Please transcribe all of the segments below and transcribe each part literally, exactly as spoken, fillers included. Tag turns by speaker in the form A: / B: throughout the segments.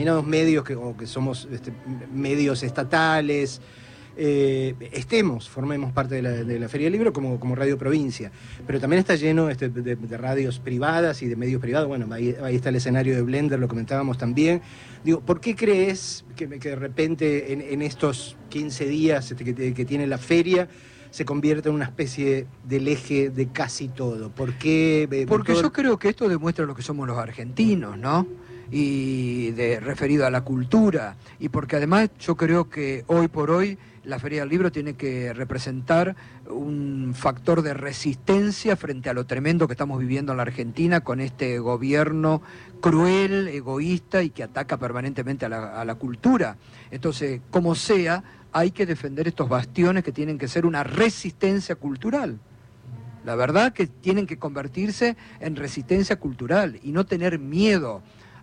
A: determinados medios que, o que somos este, medios estatales, eh, estemos, formemos parte de la, de la Feria del Libro como, como Radio Provincia, pero también está lleno este, de, de radios privadas y de medios privados. Bueno, ahí, ahí está el escenario de Blender, lo comentábamos también. Digo, ¿por qué crees que, que de repente en, en estos quince días este, que, que tiene la feria se convierte en una especie del eje de casi todo? ¿Por qué? Eh,
B: Porque
A: todo...
B: yo creo que esto demuestra lo que somos los argentinos, ¿no? Y de, referido a la cultura, y porque además yo creo que hoy por hoy la Feria del Libro tiene que representar un factor de resistencia frente a lo tremendo que estamos viviendo en la Argentina con este gobierno cruel, egoísta y que ataca permanentemente a la, a la cultura. Entonces, como sea, hay que defender estos bastiones que tienen que ser una resistencia cultural. La verdad que tienen que convertirse en resistencia cultural y no tener miedo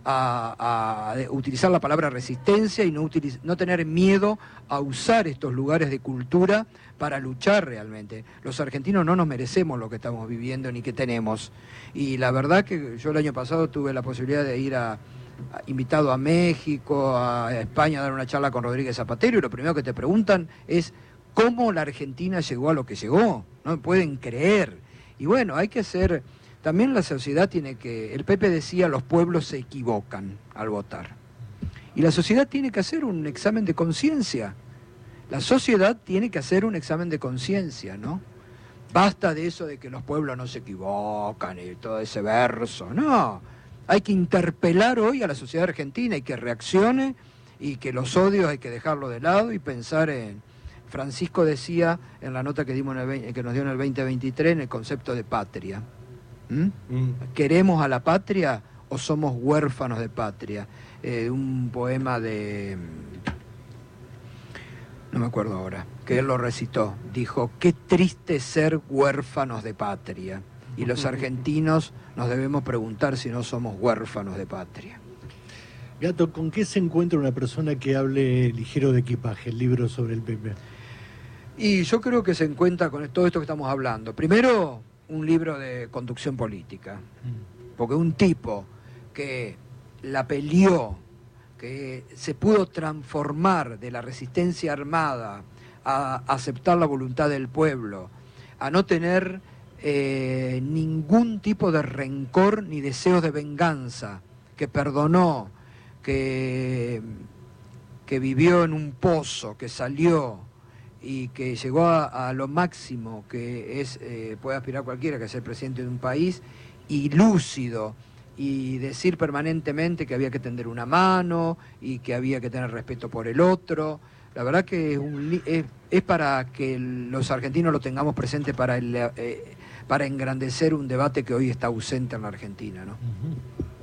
B: a, a utilizar la palabra resistencia y no, utiliz, no tener miedo a usar estos lugares de cultura para luchar realmente. Los argentinos no nos merecemos lo que estamos viviendo ni que tenemos. Y la verdad que yo el año pasado tuve la posibilidad de ir a, a invitado a México, a España, a dar una charla con Rodríguez Zapatero, y lo primero que te preguntan es cómo la Argentina llegó a lo que llegó. No me pueden creer. Y bueno, hay que ser... También la sociedad tiene que... El Pepe decía, los pueblos se equivocan al votar. Y la sociedad tiene que hacer un examen de conciencia. La sociedad tiene que hacer un examen de conciencia, ¿no? Basta de eso de que los pueblos no se equivocan y todo ese verso. No, hay que interpelar hoy a la sociedad argentina y que reaccione, y que los odios hay que dejarlo de lado y pensar en... Francisco decía en la nota que, dimos en el, que nos dio en el veinte veintitrés en el concepto de patria. ¿Mm? Mm. ¿Queremos a la patria o somos huérfanos de patria? Eh, un poema de... no me acuerdo ahora, que él lo recitó. Dijo, qué triste ser huérfanos de patria. Y los argentinos nos debemos preguntar si no somos huérfanos de patria.
C: Gato, ¿con qué se encuentra una persona que hable ligero de equipaje, el libro sobre el Pepe?
B: Y yo creo que se encuentra con todo esto que estamos hablando. Primero, un libro de conducción política. Porque un tipo que la peleó, que se pudo transformar de la resistencia armada a aceptar la voluntad del pueblo, a no tener eh, ningún tipo de rencor ni deseos de venganza, que perdonó, que, que vivió en un pozo, que salió y que llegó a, a lo máximo que es eh, puede aspirar cualquiera, que es ser presidente de un país, y lúcido, y decir permanentemente que había que tender una mano y que había que tener respeto por el otro. La verdad que es, un, es, es para que los argentinos lo tengamos presente para, el, eh, para engrandecer un debate que hoy está ausente en la Argentina, ¿no?
C: Uh-huh.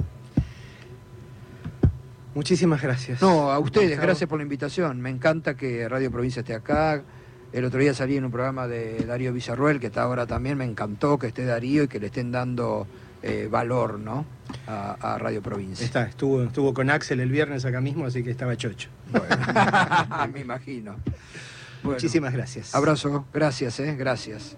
A: Muchísimas gracias.
B: No, a ustedes, gracias por la invitación. Me encanta que Radio Provincia esté acá. El otro día salí en un programa de Darío Villarruel, que está ahora también. Me encantó que esté Darío y que le estén dando eh, valor, ¿no?, a, a Radio Provincia.
A: Está, estuvo, estuvo con Axel el viernes acá mismo, así que estaba chocho.
B: Bueno, me imagino. Bueno,
A: muchísimas gracias.
B: Abrazo, gracias, eh, gracias.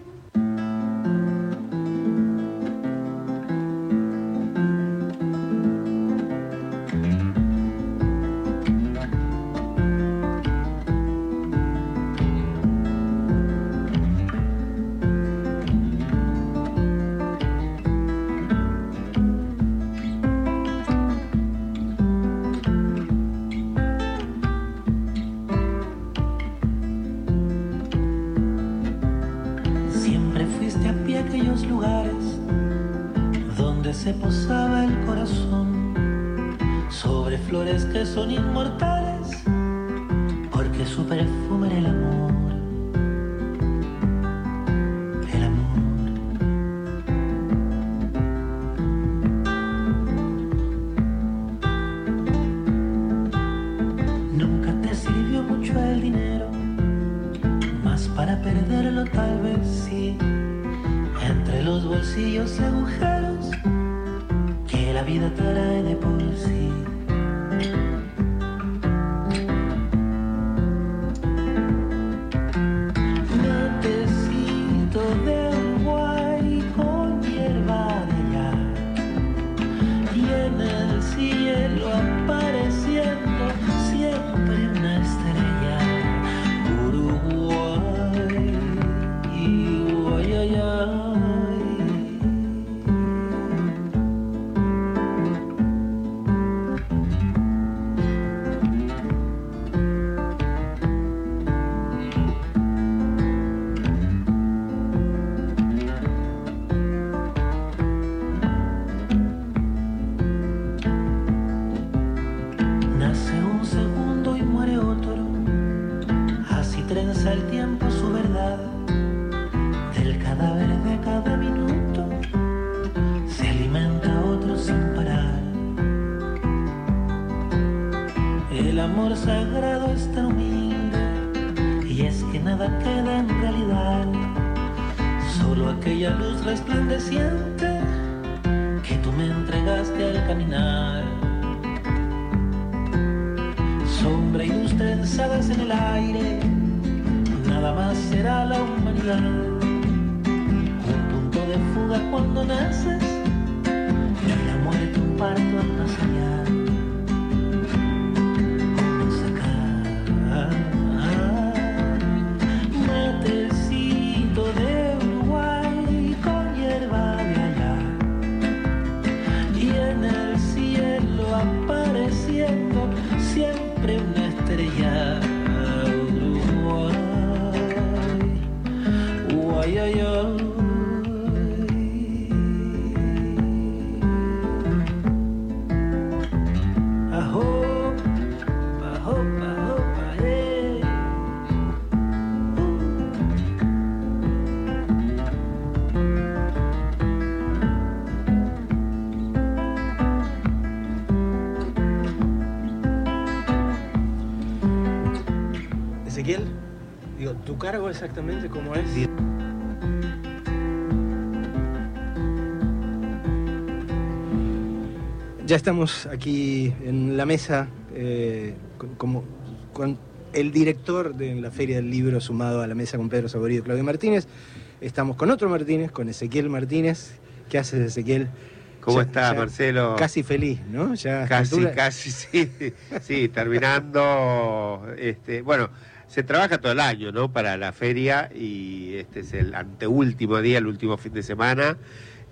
D: Se posaba el corazón sobre flores que son inmortales, porque su perfume era el amor, el amor. Nunca te sirvió mucho el dinero, más para perderlo tal vez sí, entre los bolsillos y agujeros la vida trae de por sí. Matecito de Uruguay con hierba de allá, y en el cielo aparece el amor sagrado es tan humilde, y es que nada queda en realidad, solo aquella luz resplandeciente que tú me entregaste al caminar. Sombra y luz trenzadas en el aire, nada más será la humanidad. Un punto de fuga cuando naces, y la muerte un parto al más allá. Sacar matecito de Uruguay con hierba de allá, y en el cielo apareciendo siempre una estrella. Uruguay, ay, ay, ay. Ajo, ajo, ajo, eh.
A: Ezequiel, digo, ¿tu cargo exactamente cómo es? Ya estamos aquí en la mesa eh, con, como, con el director de la Feria del Libro sumado a la mesa con Pedro Saborido y Claudio Martínez. Estamos con otro Martínez, con Ezequiel Martínez. ¿Qué haces, Ezequiel?
E: ¿Cómo
A: Ya-
E: estás,
A: ya
E: Marcelo?
A: Casi feliz, ¿no? Ya a esta
E: Casi,
A: altura-
E: casi, sí. Sí, terminando. Este, bueno, se trabaja todo el año, ¿no? Para la feria, y este es el anteúltimo día, el último fin de semana.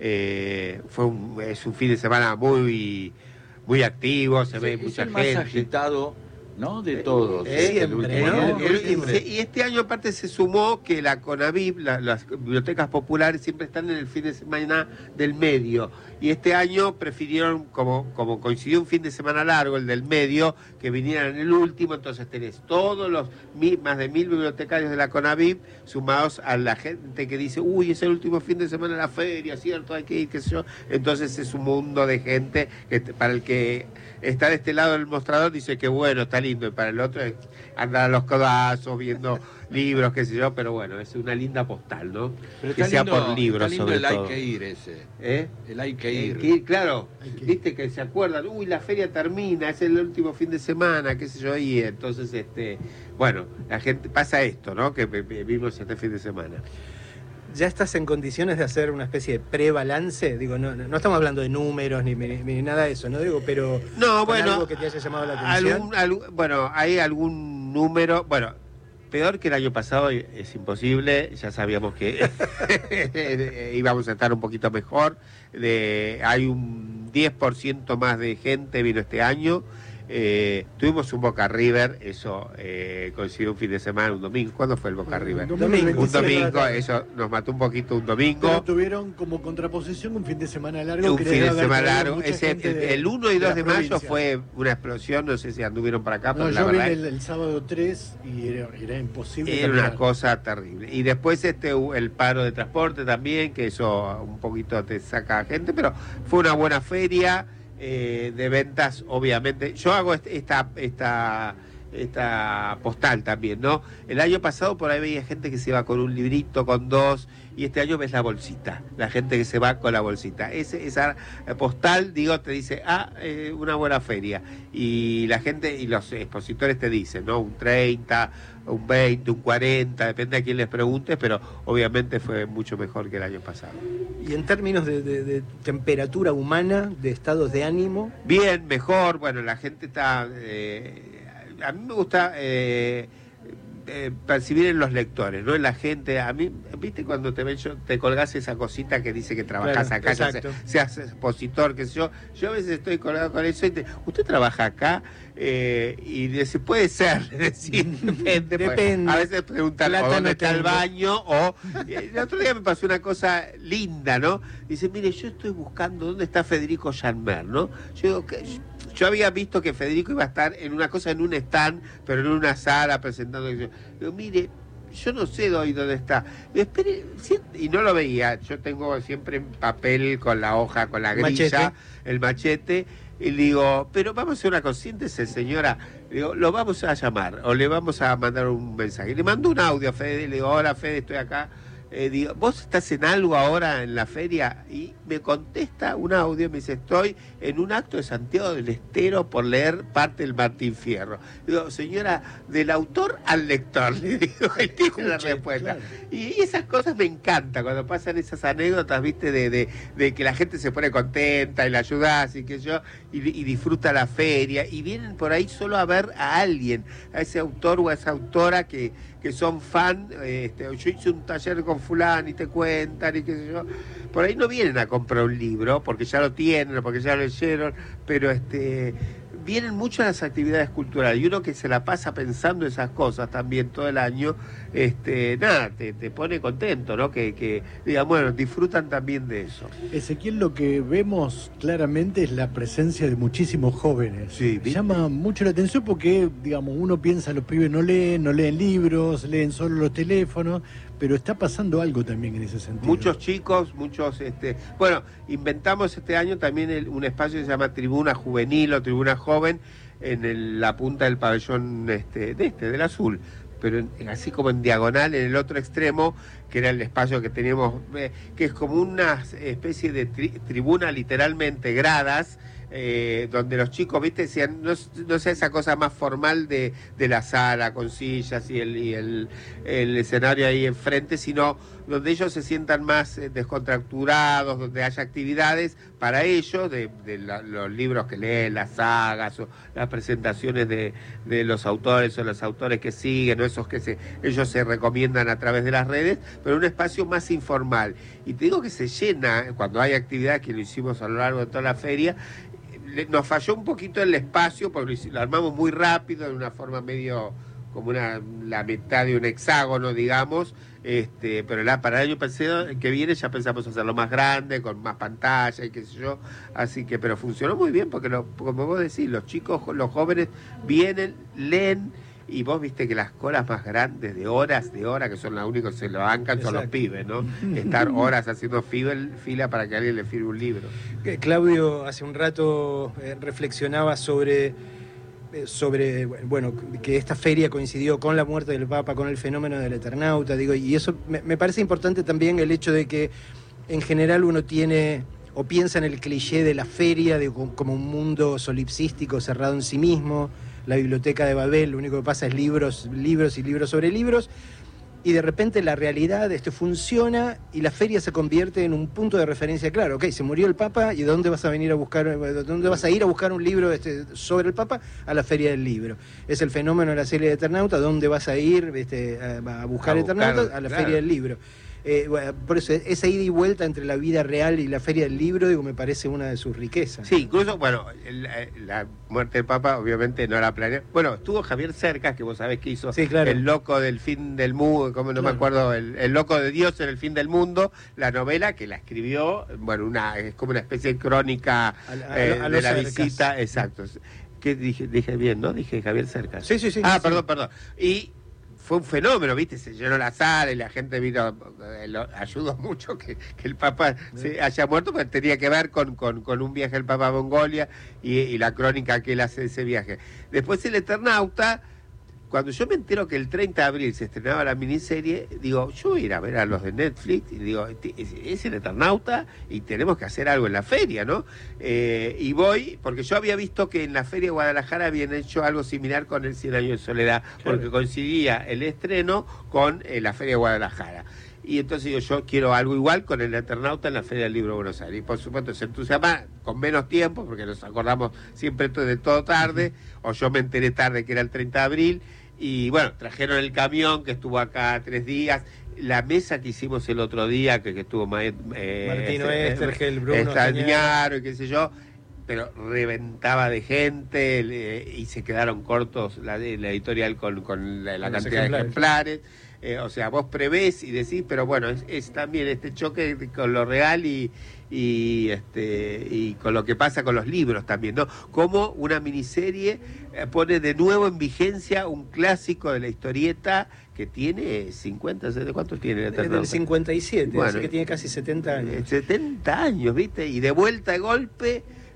E: Eh, fue un, es un fin de semana muy, muy activo, se ve
F: Es
E: mucha
F: el más
E: gente.
F: agitado, ¿no? De todos.
E: Eh,
F: el último
A: siempre,
F: día.
A: ¿no?
E: El- el-
A: Siempre.
E: y este año aparte se sumó que la CONAVIP, la- las bibliotecas populares, siempre están en el fin de semana del medio. Y este año prefirieron, como, como coincidió un fin de semana largo, el del medio, que vinieran en el último. Entonces tenés todos los mil, más de mil bibliotecarios de la CONAVIP sumados a la gente que dice, uy, es el último fin de semana de la feria, ¿cierto? Hay que ir, qué sé yo. Entonces es un mundo de gente que t- para el que está de este lado del mostrador dice que bueno, está lindo, y para el otro es andar a los codazos viendo libros, qué sé yo, pero bueno, es una linda postal, ¿no?
F: Pero
E: que
F: está
E: sea
F: lindo,
E: por libros,
F: está lindo
E: sobre
F: el
E: todo.
F: hay que ir ese.
E: ¿Eh?
F: El hay que
E: Hay
F: ir.
E: que ir, claro,
C: Hay que ir.
E: viste que se acuerdan, uy, la feria termina, es el último fin de semana, qué sé yo, y entonces, este, bueno, la gente, pasa esto, ¿no? Que vi- vi- vimos este fin de semana.
A: ¿Ya estás en condiciones de hacer una especie de prebalance? Digo, no, no estamos hablando de números ni, ni- ni nada de eso, ¿no? Digo, pero
E: No,
A: con
E: bueno,
A: algo que te haya llamado la atención.
E: algún, algún- bueno, hay algún número, bueno, peor que el año pasado es imposible, ya sabíamos que íbamos a estar un poquito mejor, de, hay un diez por ciento más de gente vino este año. Eh, tuvimos un Boca River, eso eh, coincidió un fin de semana, un domingo. ¿Cuándo fue el Boca River?
C: Un
A: Domingo.
E: Un
C: veintiséis de la
E: domingo,
C: tarde.
E: eso nos mató un poquito un domingo.
C: Pero tuvieron como contraposición un fin de semana largo.
E: Un
C: que
E: fin
C: debe
E: de
C: haber
E: semana
C: traído
E: largo.
C: mucha
E: Ese,
C: gente
E: el,
C: de-
E: el uno y dos
C: la
E: de mayo
C: provincia.
E: fue una explosión, no sé si anduvieron para acá, pero
C: No,
E: la
C: yo vine
E: verdad
C: el, el sábado tres y era, era imposible.
E: era una
C: caminar.
E: cosa terrible. Y después este el paro de transporte también, que eso un poquito te saca gente, pero fue una buena feria eh, de ventas, obviamente. Yo hago este- esta esta esta postal también, ¿no? El año pasado por ahí veía gente que se iba con un librito, con dos, y este año ves la bolsita, la gente que se va con la bolsita. Ese, esa postal, digo, te dice, ah, eh, una buena feria. Y la gente, y los expositores te dicen, ¿no? Un treinta, un veinte, un cuarenta, depende a quién les preguntes, pero obviamente fue mucho mejor que el año pasado.
A: Y en términos de, de- de temperatura humana, de estados de ánimo,
E: Bien, mejor, bueno, la gente está... eh, a mí me gusta eh, eh, percibir en los lectores, no en la gente. A mí, viste, cuando te ven, yo, te colgás esa cosita que dice que trabajás
A: Claro,
E: acá, ya
A: exacto.
E: se- seas expositor, qué sé yo. Yo a veces estoy colgado con eso y te, ¿usted trabaja acá? Eh, y dice, puede ser, decir, depende. porque
A: Depende.
E: A veces preguntan
A: Plata
E: o dónde
A: no
E: está el
A: tengo.
E: baño, o eh, el otro día me pasó una cosa linda, ¿no? Dice, mire, yo estoy buscando dónde está Federico Janmer, ¿no? Yo digo, que yo había visto que Federico iba a estar en una cosa, en un stand, pero en una sala presentando. Digo, mire, yo no sé hoy dónde está. Digo, espere, si- y no lo veía. Yo tengo siempre en papel con la hoja, con la grilla,
A: Machete.
E: el machete. Y le digo, pero vamos a hacer una cosa, siéntese, señora, le digo, lo vamos a llamar o le vamos a mandar un mensaje. Y le mando un audio a Fede, y le digo, hola Fede, estoy acá. Eh, digo, ¿vos estás en algo ahora en la feria? Y me contesta un audio, me dice, estoy en un acto de Santiago del Estero por leer parte del Martín Fierro. Digo, señora, del autor al lector, le digo, ahí tiene la respuesta.
C: Claro.
E: Y esas cosas me encantan, cuando pasan esas anécdotas, viste, de, de, de que la gente se pone contenta y la ayudás y que yo, y, y disfruta la feria, y vienen por ahí solo a ver a alguien, a ese autor o a esa autora que, que son fan, este, yo hice un taller con fulano y te cuentan y qué sé yo. Por ahí no vienen a comprar un libro, porque ya lo tienen, o porque ya lo leyeron, pero este... vienen mucho a las actividades culturales, y uno que se la pasa pensando esas cosas también todo el año, este, nada, te, te pone contento, ¿no? Que, que digan, bueno, disfrutan también de eso.
C: Ezequiel, lo que vemos claramente es la presencia de muchísimos jóvenes.
E: Sí, ¿viste?
C: Llama mucho la atención porque, digamos, uno piensa, los pibes no leen, no leen libros, leen solo los teléfonos, pero está pasando algo también en ese sentido.
E: Muchos chicos, muchos, este, bueno, inventamos este año también el, un espacio que se llama Tribuna Juvenil o Tribuna Joven en el, la punta del pabellón este, de este, del azul, pero en, así como en diagonal, en el otro extremo, que era el espacio que teníamos, eh, que es como una especie de tri, tribuna, literalmente gradas, Eh, donde los chicos, viste, decían, no, no sea esa cosa más formal de, de la sala con sillas y, el, y el, el escenario ahí enfrente, sino donde ellos se sientan más eh, descontracturados, donde haya actividades para ellos, de, de la, los libros que leen, las sagas, o las presentaciones de, de los autores o los autores que siguen, o esos que se, ellos se recomiendan a través de las redes, pero un espacio más informal. Y te digo que se llena, cuando hay actividad, que lo hicimos a lo largo de toda la feria, nos falló un poquito el espacio porque lo armamos muy rápido, de una forma medio como una la mitad de un hexágono, digamos, este, pero la, para el año que viene ya pensamos hacerlo más grande, con más pantalla y qué sé yo, así que, pero funcionó muy bien porque, lo, como vos decís, los chicos, los jóvenes vienen, leen, y vos viste que las colas más grandes de horas, de horas, que son las únicas que se lo bancan, son los pibes, ¿no? Estar horas haciendo fila para que alguien le firme un libro.
A: Claudio hace un rato eh, reflexionaba sobre, eh, sobre, bueno, que esta feria coincidió con la muerte del Papa, con el fenómeno del Eternauta, digo, y eso me, me parece importante también el hecho de que en general uno tiene o piensa en el cliché de la feria de, como un mundo solipsístico cerrado en sí mismo, la biblioteca de Babel, lo único que pasa es libros, libros y libros sobre libros, y de repente la realidad este, funciona y la feria se convierte en un punto de referencia claro. Ok, se murió el Papa, ¿y dónde vas a venir a buscar, dónde vas a ir a buscar un libro este, sobre el Papa? A la Feria del Libro. Es el fenómeno de la serie de Eternauta, ¿dónde vas a ir este, a, a buscar a Eternauta? Buscar, a la claro. Feria del Libro. Eh, bueno, por eso, esa ida y vuelta entre la vida real y la Feria del Libro, digo, me parece una de sus riquezas.
E: Sí, incluso, bueno, la, la muerte del Papa obviamente no la planeó. Bueno, estuvo Javier Cercas, que vos sabés que hizo
A: sí, claro.
E: El loco del fin del mundo, como no claro. me acuerdo, el, el loco de Dios en el fin del mundo, la novela que la escribió, bueno, una es como una especie de crónica a, a, eh, a de la Cercas. Visita, exacto. ¿Qué dije? Dije bien, ¿no? Dije Javier Cercas.
A: Sí, sí, sí.
E: Ah,
A: sí,
E: perdón,
A: sí.
E: perdón. Y fue un fenómeno, ¿viste? Se llenó la sala y la gente vino, eh, lo, ayudó mucho que, que el Papa se haya muerto, porque tenía que ver con, con, con un viaje del Papa a Mongolia y, y la crónica que él hace de ese viaje. Después el Eternauta, cuando yo me entero que el treinta de abril se estrenaba la miniserie, digo, yo voy a ir a ver a los de Netflix, y digo, es, es el Eternauta y tenemos que hacer algo en la feria, ¿no? Eh, y voy, porque yo había visto que en la Feria de Guadalajara habían hecho algo similar con el Cien Años de Soledad, claro. porque coincidía el estreno con eh, la Feria de Guadalajara. Y entonces digo, yo quiero algo igual con el Eternauta en la Feria del Libro de Buenos Aires. Y por supuesto se entusiasma con menos tiempo, porque nos acordamos siempre de todo tarde, o yo me enteré tarde que era el treinta de abril, y bueno, trajeron el camión que estuvo acá tres días, la mesa que hicimos el otro día, que, que estuvo eh,
A: Martino
E: eh,
A: Estergel, Bruno
E: Estañaro y qué sé yo, pero reventaba de gente, le, y se quedaron cortos la, la editorial con, con la, la cantidad ejemplares. de ejemplares. Eh, o sea, vos prevés y decís, pero bueno, es, es también este choque con lo real y, y este y con lo que pasa con los libros también, ¿no? Como una miniserie eh, pone de nuevo en vigencia un clásico de la historieta que tiene cincuenta, ¿cuántos tiene?
A: Es del cincuenta y siete,
E: bueno,
A: así que tiene casi setenta años.
E: setenta años, ¿viste? Y de vuelta de golpe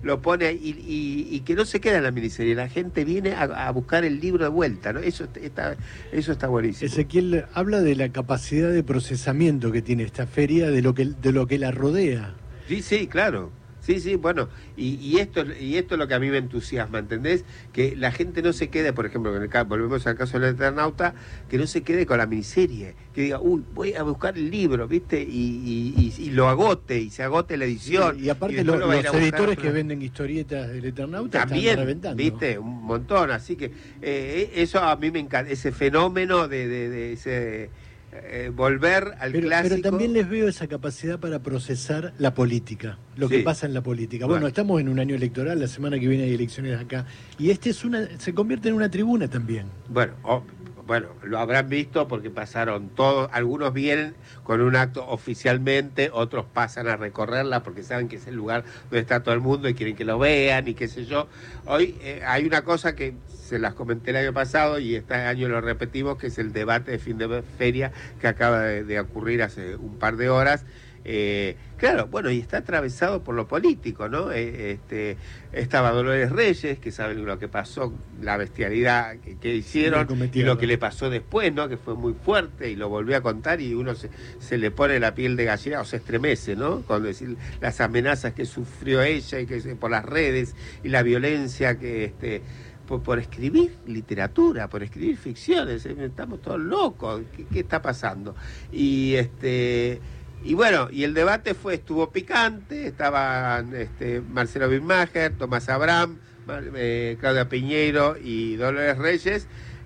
E: lo pone y, y, y que no se queda en la miniserie, la gente viene a, a buscar el libro de vuelta, ¿no? Eso está, eso está buenísimo.
C: Ezequiel habla de la capacidad de procesamiento que tiene esta feria, de lo que, de lo que la rodea.
E: Sí, sí, claro. Sí, sí, bueno, y, y esto y esto es lo que a mí me entusiasma, ¿entendés? Que la gente no se quede, por ejemplo, en el caso, volvemos al caso del Eternauta, que no se quede con la miniserie, que diga, uy, voy a buscar el libro, ¿viste? Y, y, y, y lo agote, y se agote la edición.
C: Sí, y aparte
E: y
C: lo,
E: lo va a ir
C: los
E: a
C: editores
E: buscar,
C: que
E: pero...
C: venden historietas del Eternauta
E: también,
C: están reventando.
E: ¿viste? Un montón, así que eh, eso a mí me encanta, ese fenómeno de, de, de ese... Eh, volver al
C: pero,
E: clásico.
C: pero también les veo esa capacidad para procesar la política, lo
E: Sí.
C: que pasa en la política.
E: Bueno.
C: Bueno, estamos en un año electoral, la semana que viene hay elecciones acá, y este es una, se convierte en una tribuna también.
E: Bueno, oh, bueno, lo habrán visto porque pasaron todos, algunos vienen con un acto oficialmente, otros pasan a recorrerla porque saben que es el lugar donde está todo el mundo y quieren que lo vean y qué sé yo. Hoy eh, hay una cosa que se las comenté el año pasado y este año lo repetimos, que es el debate de fin de feria que acaba de, de ocurrir hace un par de horas. Eh, claro, bueno, y está atravesado por lo político, ¿no? Eh, este, estaba Dolores Reyes, que saben lo que pasó, la bestialidad que, que hicieron y lo que le pasó después, ¿no? Que fue muy fuerte y lo volvió a contar y uno se, se le pone la piel de gallina o se estremece, ¿no? Con decir las amenazas que sufrió ella y que por las redes y la violencia que este por, por escribir literatura, por escribir ficciones, ¿eh? Estamos todos locos, ¿qué, qué está pasando? Y este Y bueno, y el debate fue, estuvo picante, estaban este, Marcelo Birmacher, Tomás Abraham, eh, Claudia Piñeiro y Dolores Reyes,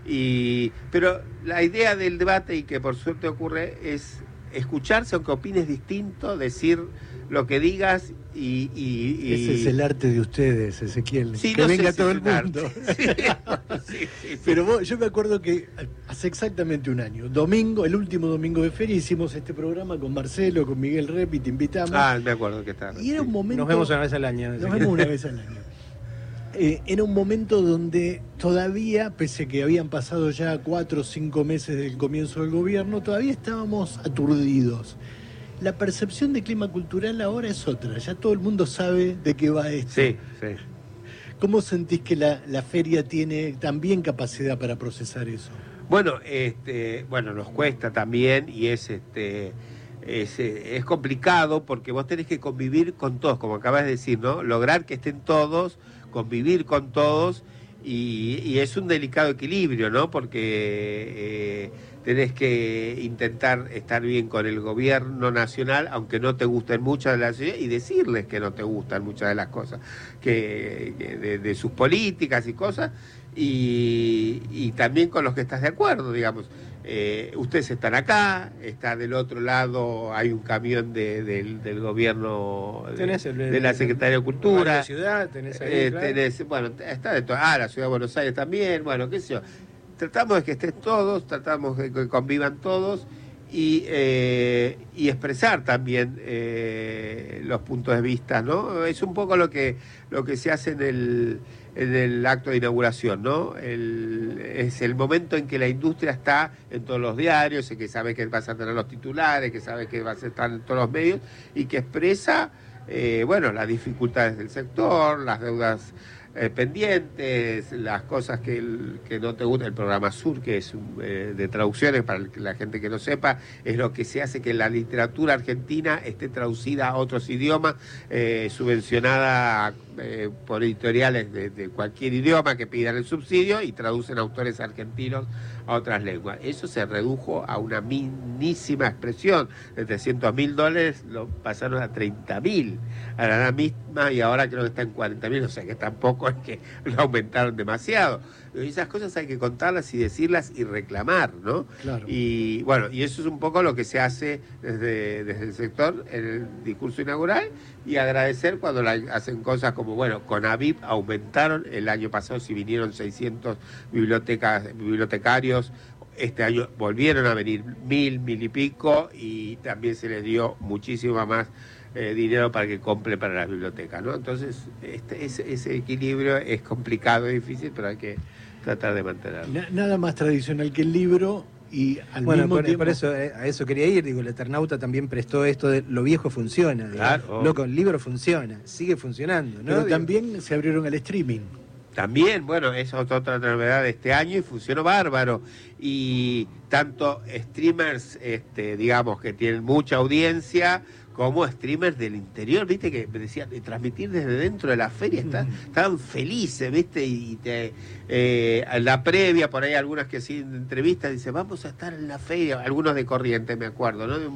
E: y pero la idea del debate, y que por suerte ocurre, es escucharse aunque opines distinto, decir lo que digas y... y, y...
C: Ese es el arte de ustedes, Ezequiel,
E: sí,
C: que
E: no
C: venga
E: sé
C: todo
E: si
C: el
E: es
C: mundo.
E: Sí, sí, sí, sí.
C: Pero vos, yo me acuerdo que hace exactamente un año, domingo, el último domingo de feria, hicimos este programa con Marcelo, con Miguel Rep, y te invitamos.
E: Ah, me acuerdo que está.
C: Y era un momento...
A: Nos vemos una vez al año.
C: Nos vemos una vez al año. Eh, era un momento donde todavía, pese a que habían pasado ya cuatro o cinco meses del comienzo del gobierno, todavía estábamos aturdidos. La percepción de clima cultural ahora es otra, ya todo el mundo sabe de qué va esto.
E: Sí, sí.
C: ¿Cómo sentís que la, la feria tiene también capacidad para procesar eso?
E: Bueno, este, bueno, nos cuesta también y es este es, es complicado porque vos tenés que convivir con todos, como acabas de decir, ¿no? Lograr que estén todos, convivir con todos y, y es un delicado equilibrio, ¿no? Porque eh, tenés que intentar estar bien con el gobierno nacional, aunque no te gusten muchas de las ideas, y decirles que no te gustan muchas de las cosas, que, que de, de sus políticas y cosas, y, y también con los que estás de acuerdo, digamos. Eh, ustedes están acá, está del otro lado, hay un camión de, del, del gobierno, de,
A: Tenés el-
E: de la Secretaría de
A: La
E: Cultura.
A: ciudad, tenés ahí,
E: Eh,
A: claro.
E: tenés, bueno, está de todo. Ah, la ciudad de Buenos Aires también, bueno, qué sé yo. Tratamos de que estén todos, tratamos de que convivan todos y, eh, y expresar también eh, los puntos de vista, ¿no? Es un poco lo que lo que se hace en el, en el acto de inauguración, ¿no? El, es el momento en que la industria está en todos los diarios, en que sabe que vas a tener los titulares, que sabe que vas a estar en todos los medios y que expresa, eh, bueno, las dificultades del sector, las deudas Eh, pendientes, las cosas que, el, que no te gusta, el programa Sur, que es un, eh, de traducciones, para la gente que no sepa, es lo que se hace que la literatura argentina esté traducida a otros idiomas, eh, subvencionada eh, por editoriales de, de cualquier idioma que pidan el subsidio y traducen autores argentinos a otras lenguas. Eso se redujo a una minísima expresión, de trescientos mil dólares lo pasaron a treinta mil, a la misma, y ahora creo que está en cuarenta mil, o sea que tampoco es que lo aumentaron demasiado. Y esas cosas hay que contarlas y decirlas y reclamar, ¿no?
C: Claro.
E: Y bueno, y eso es un poco lo que se hace desde, desde el sector en el discurso inaugural, y agradecer cuando la, hacen cosas como, bueno, con A B I P aumentaron, el año pasado si vinieron seiscientos bibliotecas, bibliotecarios, este año volvieron a venir mil, mil y pico, y también se les dio muchísimo más eh, dinero para que compre para las bibliotecas, ¿no? Entonces, este, ese, ese equilibrio es complicado, es difícil, pero hay que tratar de mantenerlo.
C: Na- nada más tradicional que el libro y al
A: Bueno,
C: mismo
A: por,
C: tiempo...
A: por eso, eh, a eso quería ir, digo, el Eternauta también prestó esto de lo viejo funciona, digo.
E: Claro.
A: Loco, el libro funciona, sigue funcionando, ¿no?
C: Pero
A: Digo,
C: también se abrieron al streaming.
E: También, bueno, esa es otra novedad de este año y funcionó bárbaro. Y tanto streamers, este, digamos, que tienen mucha audiencia, como streamers del interior, viste, que me decían, de transmitir desde dentro de la feria, está, estaban felices, viste, y te, eh, a la previa, por ahí algunas que siguen entrevistas, dicen, vamos a estar en la feria, algunos de Corrientes, me acuerdo, ¿no?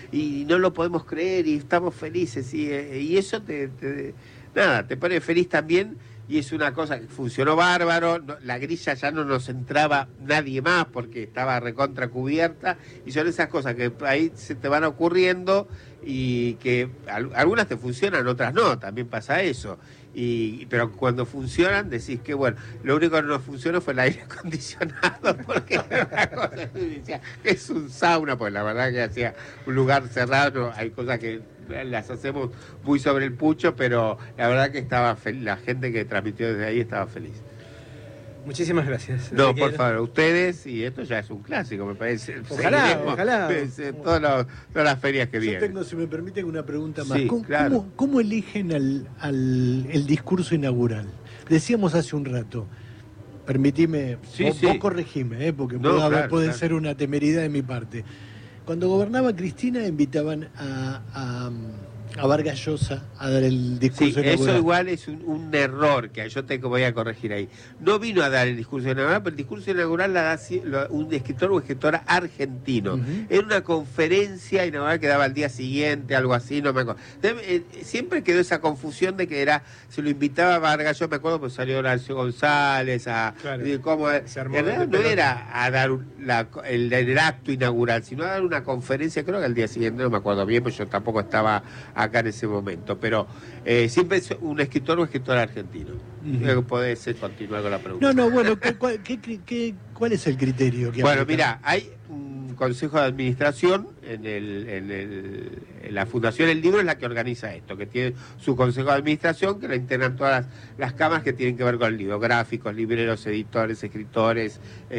E: Y no lo podemos creer y estamos felices, y, eh, y eso te, te, nada, te pone feliz también. Y es una cosa que funcionó bárbaro, no, la grilla ya no nos entraba nadie más porque estaba recontra cubierta, y son esas cosas que ahí se te van ocurriendo y que al, algunas te funcionan, otras no, también pasa eso. Y, pero cuando funcionan decís que bueno, lo único que no funcionó fue el aire acondicionado, porque era una cosa que decía, es un sauna, pues la verdad que hacía un lugar cerrado, no, hay cosas que las hacemos muy sobre el pucho, pero la verdad que estaba feliz, la gente que transmitió desde ahí estaba feliz.
A: Muchísimas gracias.
E: No,
A: Ezequiel.
E: por favor, ustedes, y esto ya es un clásico, me parece.
A: Ojalá,
E: Seguiremos,
A: ojalá.
E: eh, todas las- todas las ferias que
C: Yo
E: vienen.
C: tengo, si me permiten, una pregunta más.
E: Sí,
C: ¿Cómo,
E: claro.
C: cómo- cómo eligen al, al- el discurso inaugural? Decíamos hace un rato, permitime,
E: Sí,
C: vos,
E: sí.
C: vos corregime, ¿eh? porque
E: No,
C: puede, haber-
E: claro,
C: puede
E: claro.
C: ser una temeridad de mi parte. Cuando gobernaba Cristina invitaban a, a, a Vargas Llosa a dar el
E: Sí,
C: discurso
E: eso
C: inaugural.
E: igual es un, un error que yo te voy a corregir ahí. No vino a dar el discurso inaugural, pero el discurso inaugural la da si- lo- un escritor o escritora argentino.
C: Ujú.
E: Era una conferencia inaugural que daba al día siguiente, algo así, no me acuerdo. Entonces, eh, siempre quedó esa confusión de que era, se lo invitaba a Vargas, yo me acuerdo pues salió Horacio González, a
A: Claro.
E: y cómo, en
A: Se armó
E: realidad
A: de
E: no
A: pelota.
E: era a dar un- la- el, el acto inaugural, sino a dar una conferencia, creo que al día siguiente, no me acuerdo bien, pues yo tampoco estaba acá en ese momento, pero eh, siempre es un escritor o escritora argentino.
C: Ujú.
E: Creo que podés eh, continuar con la pregunta.
C: No, no, bueno, ¿cu- cuál, qué cri- qué- cuál es el criterio que
E: Bueno,
C: aplican?
E: mira, hay un consejo de administración en, el, en, el, en la Fundación El Libro, es la que organiza esto, que tiene su consejo de administración, que la integran todas las, las cámaras que tienen que ver con el libro, gráficos, libreros, editores, escritores,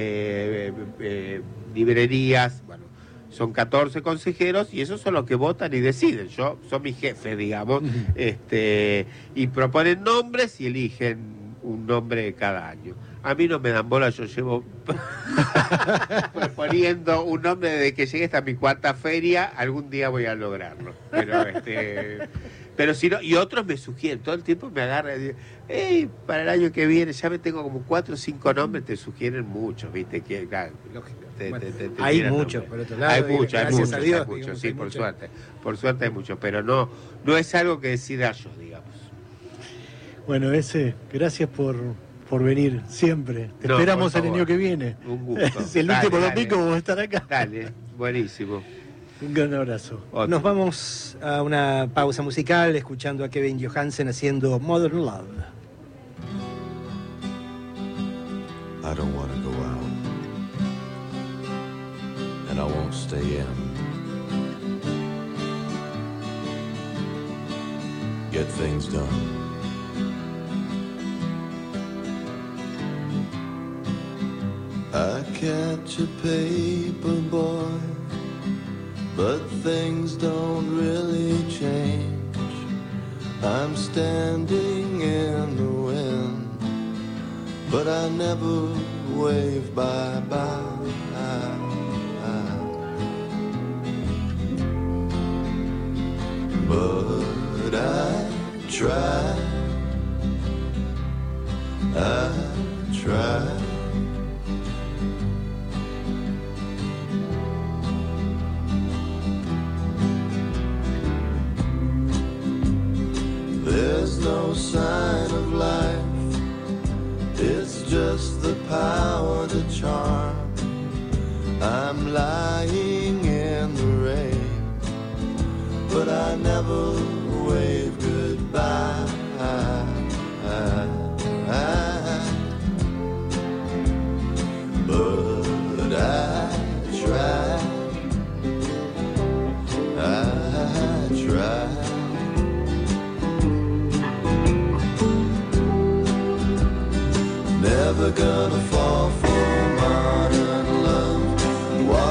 E: eh, eh, eh, librerías, bueno, son catorce consejeros y esos son los que votan y deciden. Yo son mis jefes, digamos,
C: Ujú.
E: este, y proponen nombres y eligen un nombre cada año. A mí no me dan bola, yo llevo proponiendo un nombre desde que llegué hasta mi cuarta feria, algún día voy a lograrlo. Pero este pero si no, y otros me sugieren, todo el tiempo me agarran y dicen, hey, para el año que viene, ya me tengo como cuatro o cinco nombres, te sugieren muchos, viste, que claro,
A: Lógico.
E: te-
A: Bueno,
E: te- te- te
A: hay
E: tiran
A: muchos,
E: nombres.
A: por otro lado,
E: Hay
A: y
E: muchos, hay
A: gracias
E: muchos,
A: a Dios,
E: hay muchos,
A: digamos,
E: sí,
A: hay
E: por
A: muchos.
E: suerte. Por suerte hay muchos, pero no, no es algo que decida yo, digamos.
C: Bueno, ese, gracias por, por venir siempre. Te
E: No,
C: esperamos
E: por
C: el
E: favor.
C: año que viene.
E: Un gusto.
C: Es el
E: Dale,
C: último
E: dale.
C: domingo vamos a estar acá.
E: Dale, buenísimo.
C: Un gran abrazo.
E: Otro.
A: Nos vamos a una pausa musical escuchando a Kevin Johansen haciendo Modern Love.
G: I don't want to go out, and I won't stay in. Get things done. I catch a paper boy, but things don't really change. I'm standing in the wind, but I never wave bye-bye. But I try, I try. There's no sign of life, it's just the power to charm. I'm lying in the rain, but I never wave goodbye. But I try, I try. Never gonna fall for modern love.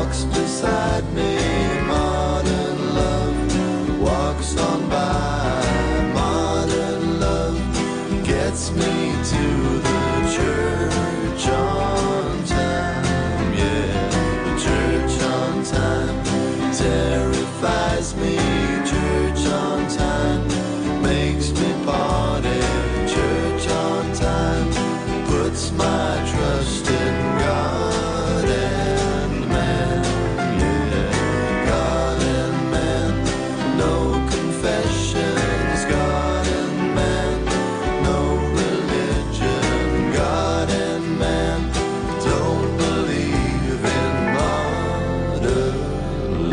G: beside me. Modern love walks on by. Modern love gets me to the church on time. Yeah, the church on time terrifies me. Church on time makes me party. Church on time puts my trust in God and man. Yeah, God and man, no confessions. God and man, no religion. God and man don't believe in modern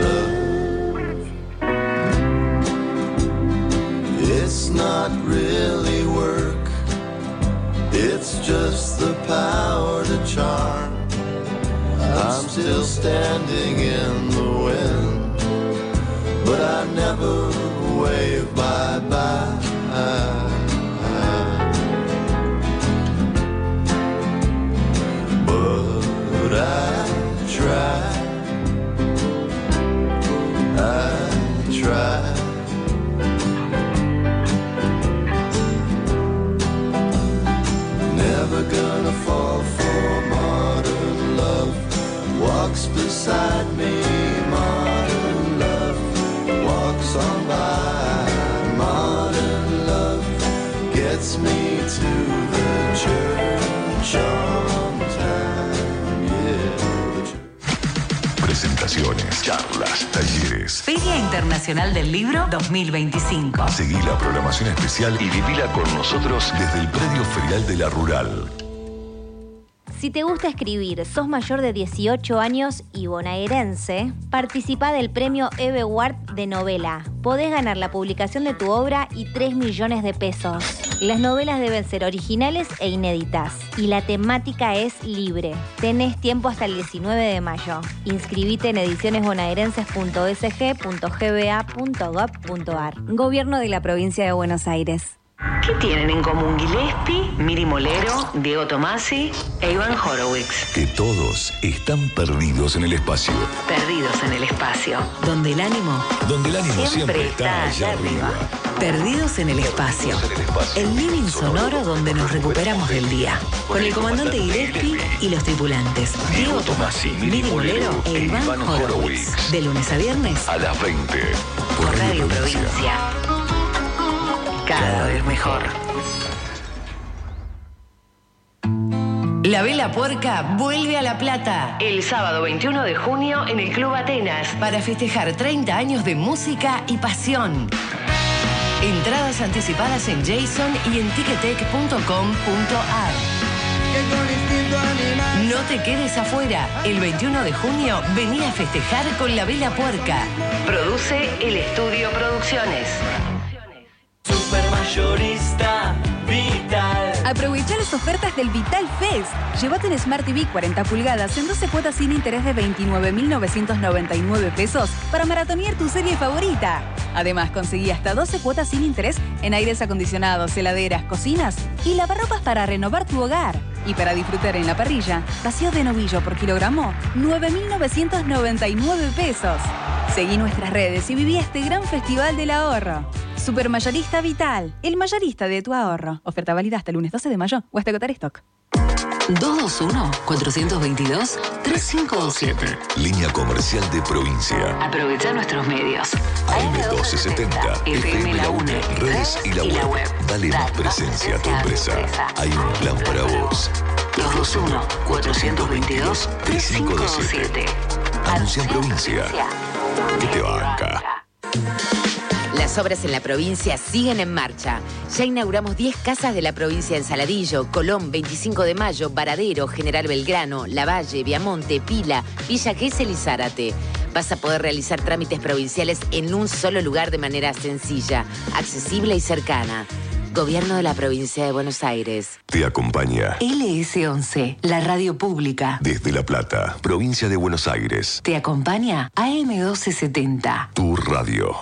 G: love. It's not really work, it's just the power to charm. I'm still standing in the wind, but I never wave bye-bye. But I try, I try. Never gonna fall for modern love. Walks beside me. Modern love walks on by. Modern love gets me to the church on time. Yeah, the church.
H: Presentaciones, charlas, talleres.
I: Feria Internacional del Libro dos mil veinticinco.
H: Seguí la programación especial y vivila con nosotros desde el predio ferial de La Rural.
J: Si te gusta escribir, sos mayor de dieciocho años y bonaerense, participa del premio Eve Ward de novela. Podés ganar la publicación de tu obra y tres millones de pesos. Las novelas deben ser originales e inéditas. Y la temática es libre. Tenés tiempo hasta el diecinueve de mayo. Inscribite en ediciones bonaerenses punto s g punto g b a punto gov punto a r. Gobierno de la Provincia de Buenos Aires.
I: ¿Qué tienen en común Gillespie, Miri Molero, Diego Tomasi e Iván Horowitz?
H: Que todos están perdidos en el espacio.
I: Perdidos en el espacio, donde el ánimo,
H: Donde el ánimo
I: siempre,
H: siempre
I: está
H: está allá arriba.
I: Perdidos en el espacio.
H: en el espacio.
I: El living sonoro donde nos recuperamos del día. Con el comandante Gillespie y los tripulantes. Diego Tomasi, Miri Molero e Iván Horowitz. De lunes a viernes
H: A las veinte.
I: por Radio Provincia. Cada vez mejor. La Vela Puerca vuelve a La Plata el sábado veintiuno de junio en el Club Atenas para festejar treinta años de música y pasión. Entradas anticipadas en Jason y en ticketek punto com punto a r. No te quedes afuera. El veintiuno de junio vení a festejar con La Vela Puerca. Produce el Estudio Producciones.
K: Supermayorista Vital.
L: Aprovecha las ofertas del Vital Fest. Llévate un Smart T V cuarenta pulgadas en doce cuotas sin interés de veintinueve mil novecientos noventa y nueve pesos para maratonear tu serie favorita. Además, conseguí hasta doce cuotas sin interés en aires acondicionados, heladeras, cocinas y lavarropas para renovar tu hogar. Y para disfrutar en la parrilla, vacío de novillo por kilogramo, nueve mil novecientos noventa y nueve pesos. Seguí nuestras redes y viví este gran festival del ahorro. Supermayorista Vital, el mayorista de tu ahorro. Oferta válida hasta el lunes doce de mayo o hasta agotar stock.
I: dos dos uno, cuatro dos dos, tres cinco dos siete.
H: Línea comercial de provincia.
I: Aprovecha nuestros medios.
H: A M doce setenta, F M La UNE, redes y la web. Dale más presencia a tu empresa. Hay un plan para vos.
I: dos dos uno, cuatro dos dos, tres cinco dos siete.
H: Anuncia en provincia. ¿Qué te banca?
M: Las obras en la provincia siguen en marcha. Ya inauguramos diez casas de la provincia en Saladillo, Colón, veinticinco de mayo, Varadero, General Belgrano, Lavalle, Viamonte, Pila, Villa Gesell y Zárate. Vas a poder realizar trámites provinciales en un solo lugar de manera sencilla, accesible y cercana. Gobierno de la Provincia de Buenos Aires.
H: Te acompaña
I: L S once, la radio pública.
H: desde La Plata, provincia de Buenos Aires.
I: Te acompaña A M doce setenta.
H: Tu radio.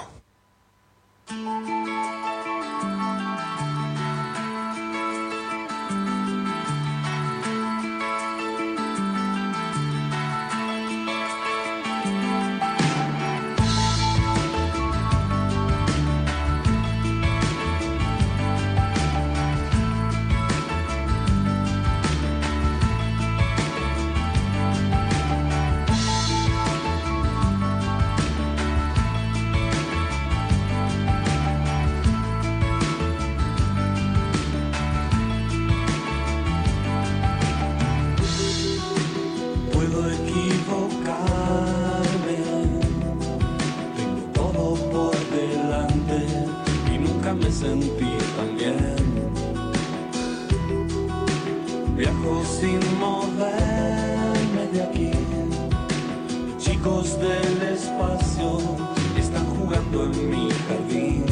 D: sin moverme de aquí. Chicos del espacio están jugando en mi jardín.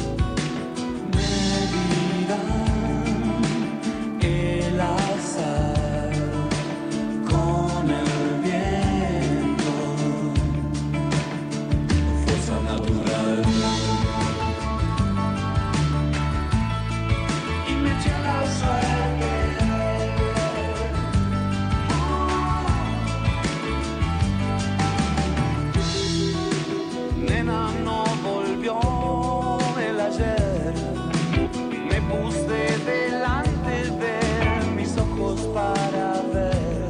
D: Me dirán el azar con el viento, fuerza natural. Y me eché la suerte. Nena no volvió el ayer. Me puse delante de mis ojos para ver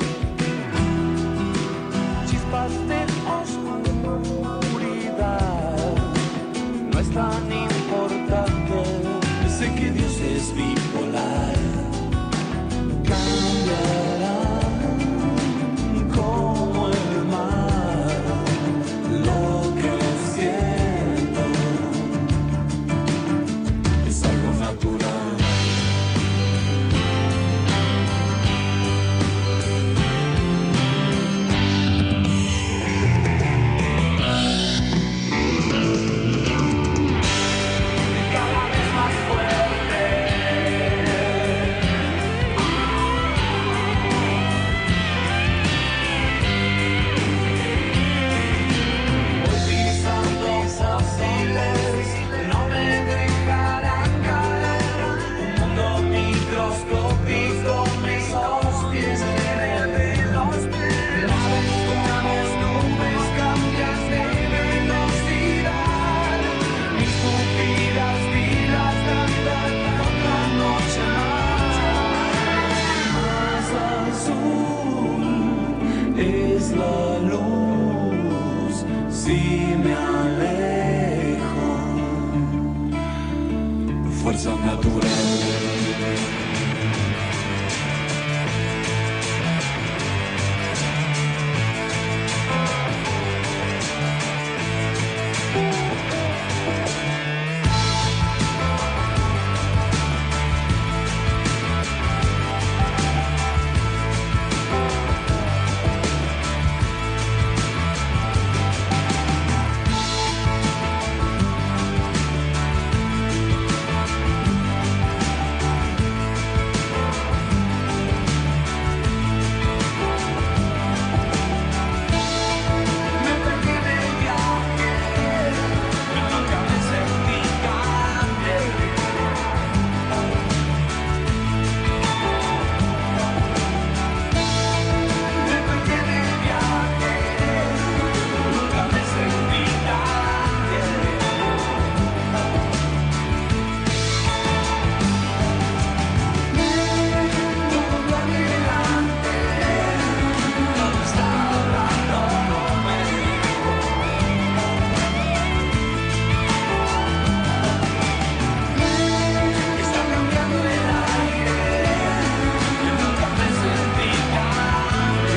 D: chispas de oscuridad. No es tan importante. Sé que Dios es bipolar. Cambiarán como el mar. Lo que siento es algo natural. Cada vez más fuerte. Voy pisando fósiles, no me dejarán caer. Un mundo microscópico me sostiene de los pies. Naves, nubes, cambias de velocidad. Mis pupilas dilatan otra noche más. Más azul es la luz si me alejo. Fuerza natural. Me perdí en el viaje, nunca me sentí grande. Me perdí en el viaje, nunca me sentí grande. Todo adelante, todo está hablándome. Está cambiando el aire, yo nunca me sentí grande.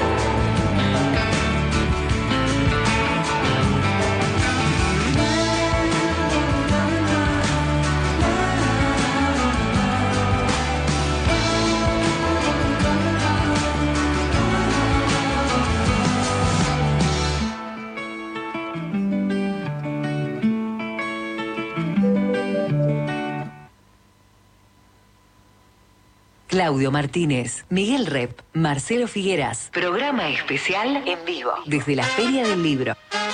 I: Claudio Martínez, Miguel Rep, Marcelo Figueras. Programa especial en vivo desde la Feria del Libro.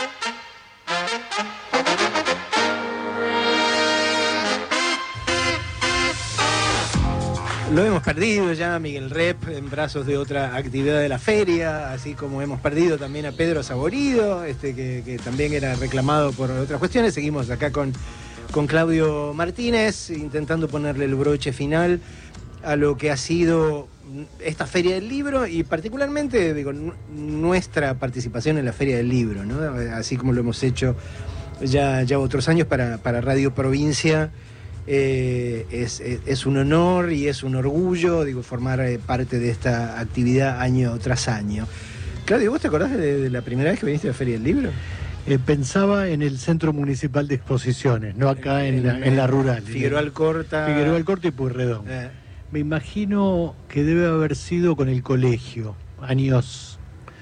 A: Lo hemos perdido ya, Miguel Rep, en brazos de otra actividad de la feria, así como hemos perdido también a Pedro Saborido, este, que, que también era reclamado por otras cuestiones. Seguimos acá con, con Claudio Martínez, intentando ponerle el broche final a lo que ha sido esta Feria del Libro y particularmente, digo, n- nuestra participación en la Feria del Libro, ¿no? Así como lo hemos hecho ya, ya otros años para, para Radio Provincia. Eh, es, es, es un honor y es un orgullo, digo, formar eh, parte de esta actividad año tras año. Claudio, ¿vos te acordás de, de la primera vez que viniste a la Feria del Libro?
C: Eh, pensaba en el Centro Municipal de Exposiciones, no acá en, en, la, en la rural.
A: Figueroa Alcorta.
C: Figueroa Alcorta y Pueyrredón.
A: Eh.
C: me imagino que debe haber sido con el colegio, años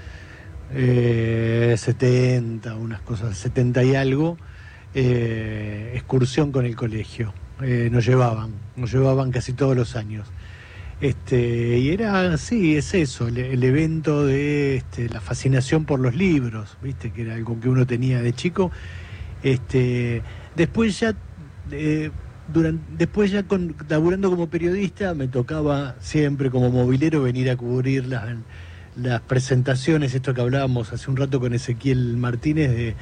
C: eh, setenta, unas cosas, setenta y algo, eh, excursión con el colegio. Eh, nos llevaban, nos llevaban casi todos los años. Este, y era así, es eso, el, el evento de este, la fascinación por los libros, viste, que era algo que uno tenía de chico. Este, después ya, eh, durante, después ya con, laburando como periodista, me tocaba siempre como movilero venir a cubrir las, las presentaciones, esto que hablábamos hace un rato con Ezequiel Martínez, de,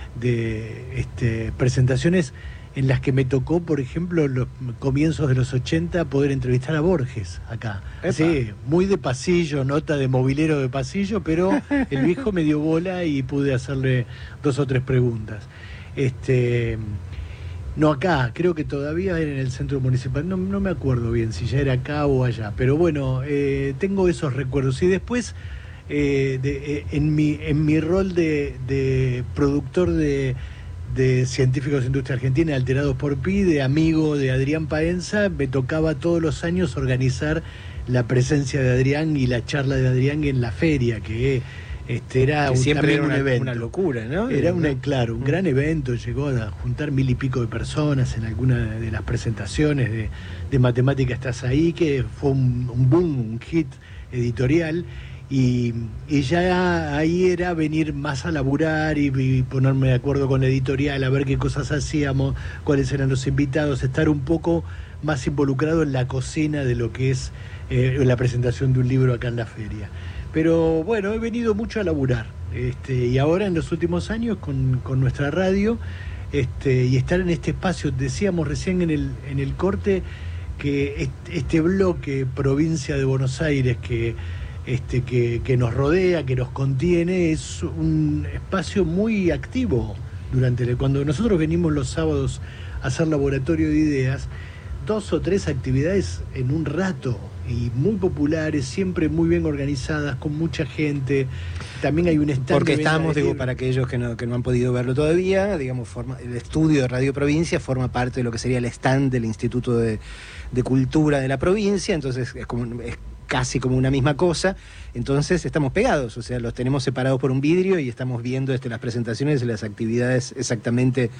C: de este, presentaciones en las que me tocó, por ejemplo, los comienzos de los ochenta, poder entrevistar a Borges acá.
A: Epa.
C: Sí, muy de pasillo, nota de movilero de pasillo, pero el viejo me dio bola y pude hacerle dos o tres preguntas. Este, no acá, creo que todavía era en el centro municipal, no, no me acuerdo bien si ya era acá o allá, pero bueno, eh, tengo esos recuerdos. Y después, eh, de, eh, en, mi, en mi rol de, de productor de... de Científicos de Industria Argentina, Alterados por Pi, de amigo de Adrián Paenza, me tocaba todos los años organizar la presencia de Adrián y la charla de Adrián en la feria, que este, era
A: que
C: un,
A: siempre era
C: un
A: una,
C: evento.
A: una locura, ¿no?
C: Era una, claro, un gran evento, llegó a juntar mil y pico de personas en alguna de las presentaciones de, de Matemática Estás Ahí, que fue un, un boom, un hit editorial. Y, y ya ahí era venir más a laburar y, y ponerme de acuerdo con la editorial, a ver qué cosas hacíamos, cuáles eran los invitados, estar un poco más involucrado en la cocina de lo que es eh, la presentación de un libro acá en la feria. Pero bueno, he venido mucho a laburar, este, y ahora en los últimos años con, con nuestra radio, este, y estar en este espacio, decíamos recién en el, en el corte, que este, este bloque provincia de Buenos Aires que Este, que, que nos rodea, que nos contiene, es un espacio muy activo durante el, cuando nosotros venimos los sábados a hacer laboratorio de ideas, dos o tres actividades en un rato y muy populares, siempre muy bien organizadas, con mucha gente. También hay un stand.
A: Porque
C: de venta
A: estamos,
C: de
A: digo,
C: libros.
A: para aquellos que no, que no han podido verlo todavía, digamos, forma, el estudio de Radio Provincia forma parte de lo que sería el stand del Instituto de, de Cultura de la provincia, entonces es como es casi como una misma cosa, entonces estamos pegados, o sea, los tenemos separados por un vidrio y estamos viendo este, las presentaciones y las actividades exactamente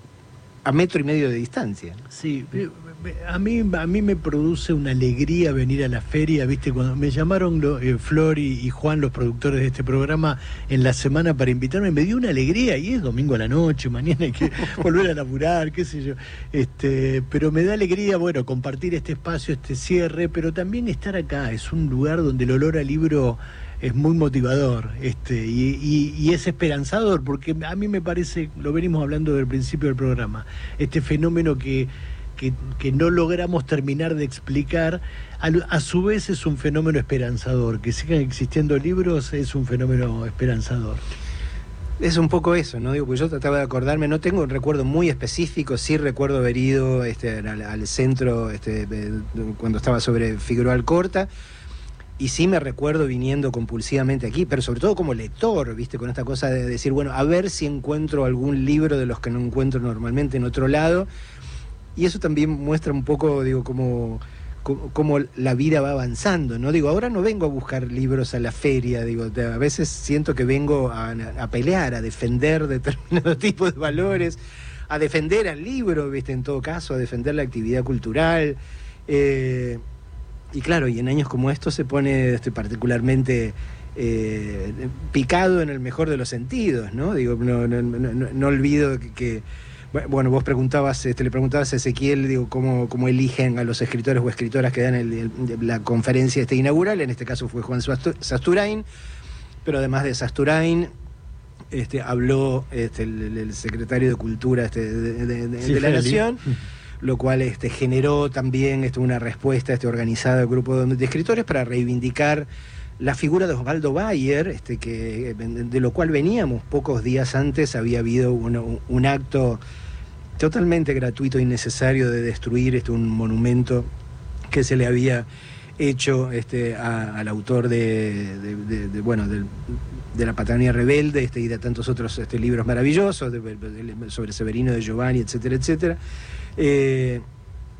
A: a metro y medio de distancia.
C: Sí, a mí, a mí me produce una alegría venir a la feria, viste, cuando me llamaron lo, eh, Flor y, y Juan, los productores de este programa, en la semana para invitarme, me dio una alegría, y es domingo a la noche, mañana hay que volver a laburar, qué sé yo, este, pero me da alegría, bueno, compartir este espacio, este cierre, pero también estar acá, es un lugar donde el olor a libro es muy motivador, este, y, y, y es esperanzador, porque a mí me parece, lo venimos hablando del principio del programa, este fenómeno que, que, que no logramos terminar de explicar, a, a su vez es un fenómeno esperanzador, que sigan existiendo libros es un fenómeno esperanzador.
A: Es un poco eso, ¿no? Digo, porque yo trataba de acordarme, no tengo un recuerdo muy específico, sí recuerdo haber ido este, al, al centro este, cuando estaba sobre Figueroa Alcorta, y sí me recuerdo viniendo compulsivamente aquí, pero sobre todo como lector, ¿viste? Con esta cosa de decir, bueno, a ver si encuentro algún libro de los que no encuentro normalmente en otro lado. Y eso también muestra un poco, digo, cómo, cómo la vida va avanzando, ¿no? Digo, ahora no vengo a buscar libros a la feria, digo, a veces siento que vengo a, a pelear, a defender determinados tipos de valores, a defender al libro, ¿viste? En todo caso, a defender la actividad cultural. Eh, Y claro, y en años como estos se pone este, particularmente eh, picado en el mejor de los sentidos, ¿no? Digo, no, no, no, no olvido que, que, bueno, vos preguntabas, este, le preguntabas a Ezequiel, digo, cómo, cómo eligen a los escritores o escritoras que dan el, el, la conferencia este inaugural, en este caso fue Juan Sasturain, pero además de Sasturain, este, habló este, el, el secretario de Cultura este, de, de, de,
C: sí,
A: de la
C: Feli.
A: Nación, lo cual este, generó también este, una respuesta este, organizada del grupo de, de escritores para reivindicar la figura de Osvaldo Bayer, este, que, de lo cual veníamos pocos días antes, había habido un, un acto totalmente gratuito e innecesario de destruir este, un monumento que se le había hecho este, a, al autor de, de, de, de bueno de, de La Patagonia Rebelde este, y de tantos otros este, libros maravillosos de, de, sobre Severino de Giovanni, etcétera, etcétera. Eh,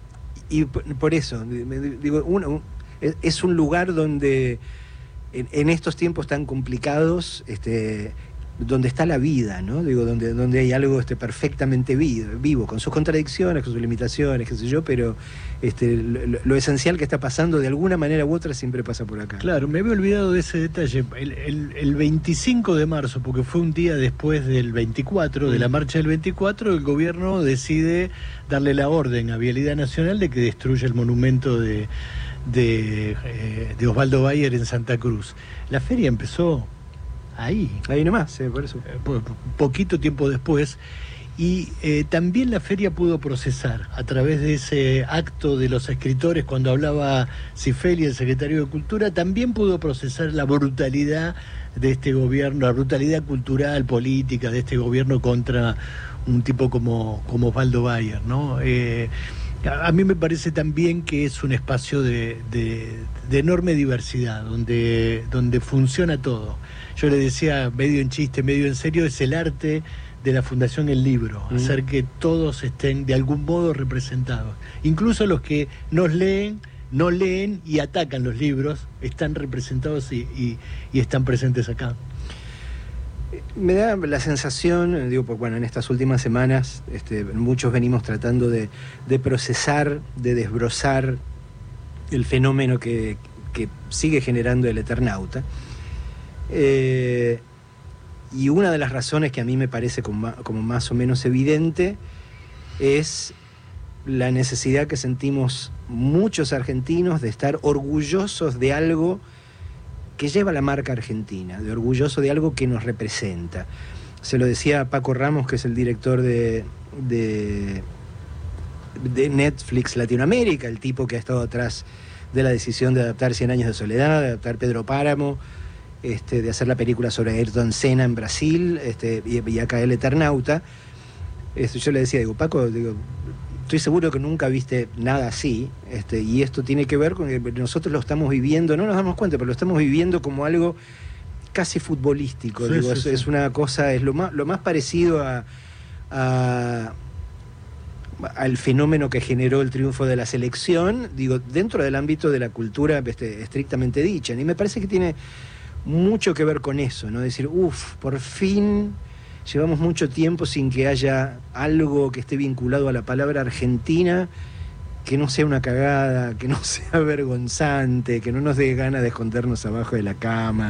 A: y por, por eso, digo, uno, es un lugar donde en, en estos tiempos tan complicados, este, donde está la vida, ¿no? Digo, donde, donde hay algo este, perfectamente vivo, vivo, con sus contradicciones, con sus limitaciones, qué sé yo, pero este, lo, lo esencial que está pasando de alguna manera u otra siempre pasa por acá.
C: Claro, me había olvidado de ese detalle. El, el, el veinticinco de marzo, porque fue un día después del veinticuatro, mm. de la marcha del veinticuatro, el gobierno decide darle la orden a Vialidad Nacional de que destruya el monumento de, de, eh, de Osvaldo Bayer en Santa Cruz. La feria empezó ahí.
A: Ahí nomás, sí, por eso.
C: Eh, po, poquito tiempo después. Y eh, también la feria pudo procesar, a través de ese acto de los escritores, cuando hablaba Cifeli, el secretario de Cultura, también pudo procesar la brutalidad de este gobierno, la brutalidad cultural, política de este gobierno contra un tipo como, como Osvaldo Bayer, ¿no? Eh, a, a mí me parece también que es un espacio de, de, de enorme diversidad, donde, donde funciona todo. Yo le decía, medio en chiste, medio en serio, es el arte de la Fundación El Libro, mm. hacer que todos estén de algún modo representados. Incluso los que nos leen, no leen y atacan los libros, están representados y, y, y están presentes acá.
A: Me da la sensación, digo, pues bueno, en estas últimas semanas este, muchos venimos tratando de, de procesar, de desbrozar el fenómeno que, que sigue generando el Eternauta. Eh, y una de las razones que a mí me parece como, como más o menos evidente es la necesidad que sentimos muchos argentinos de estar orgullosos de algo que lleva la marca argentina, de orgulloso de algo que nos representa. Se lo decía a Paco Ramos, que es el director de, de, de Netflix Latinoamérica, el tipo que ha estado atrás de la decisión de adaptar Cien años de soledad, de adaptar Pedro Páramo, Este, de hacer la película sobre Ayrton Senna en Brasil, este, y, y acá el Eternauta. Este, yo le decía, digo, Paco, digo, estoy seguro que nunca viste nada así, este, y esto tiene que ver con que nosotros lo estamos viviendo, no nos damos cuenta, pero lo estamos viviendo como algo casi futbolístico. Sí, digo, sí, es, sí. es una cosa, es lo más, lo más parecido a, a al fenómeno que generó el triunfo de la selección, digo, dentro del ámbito de la cultura este, estrictamente dicha. Y me parece que tiene mucho que ver con eso, ¿no? Decir, uff, por fin llevamos mucho tiempo sin que haya algo que esté vinculado a la palabra Argentina, que no sea una cagada, que no sea vergonzante, que no nos dé ganas de escondernos abajo de la cama,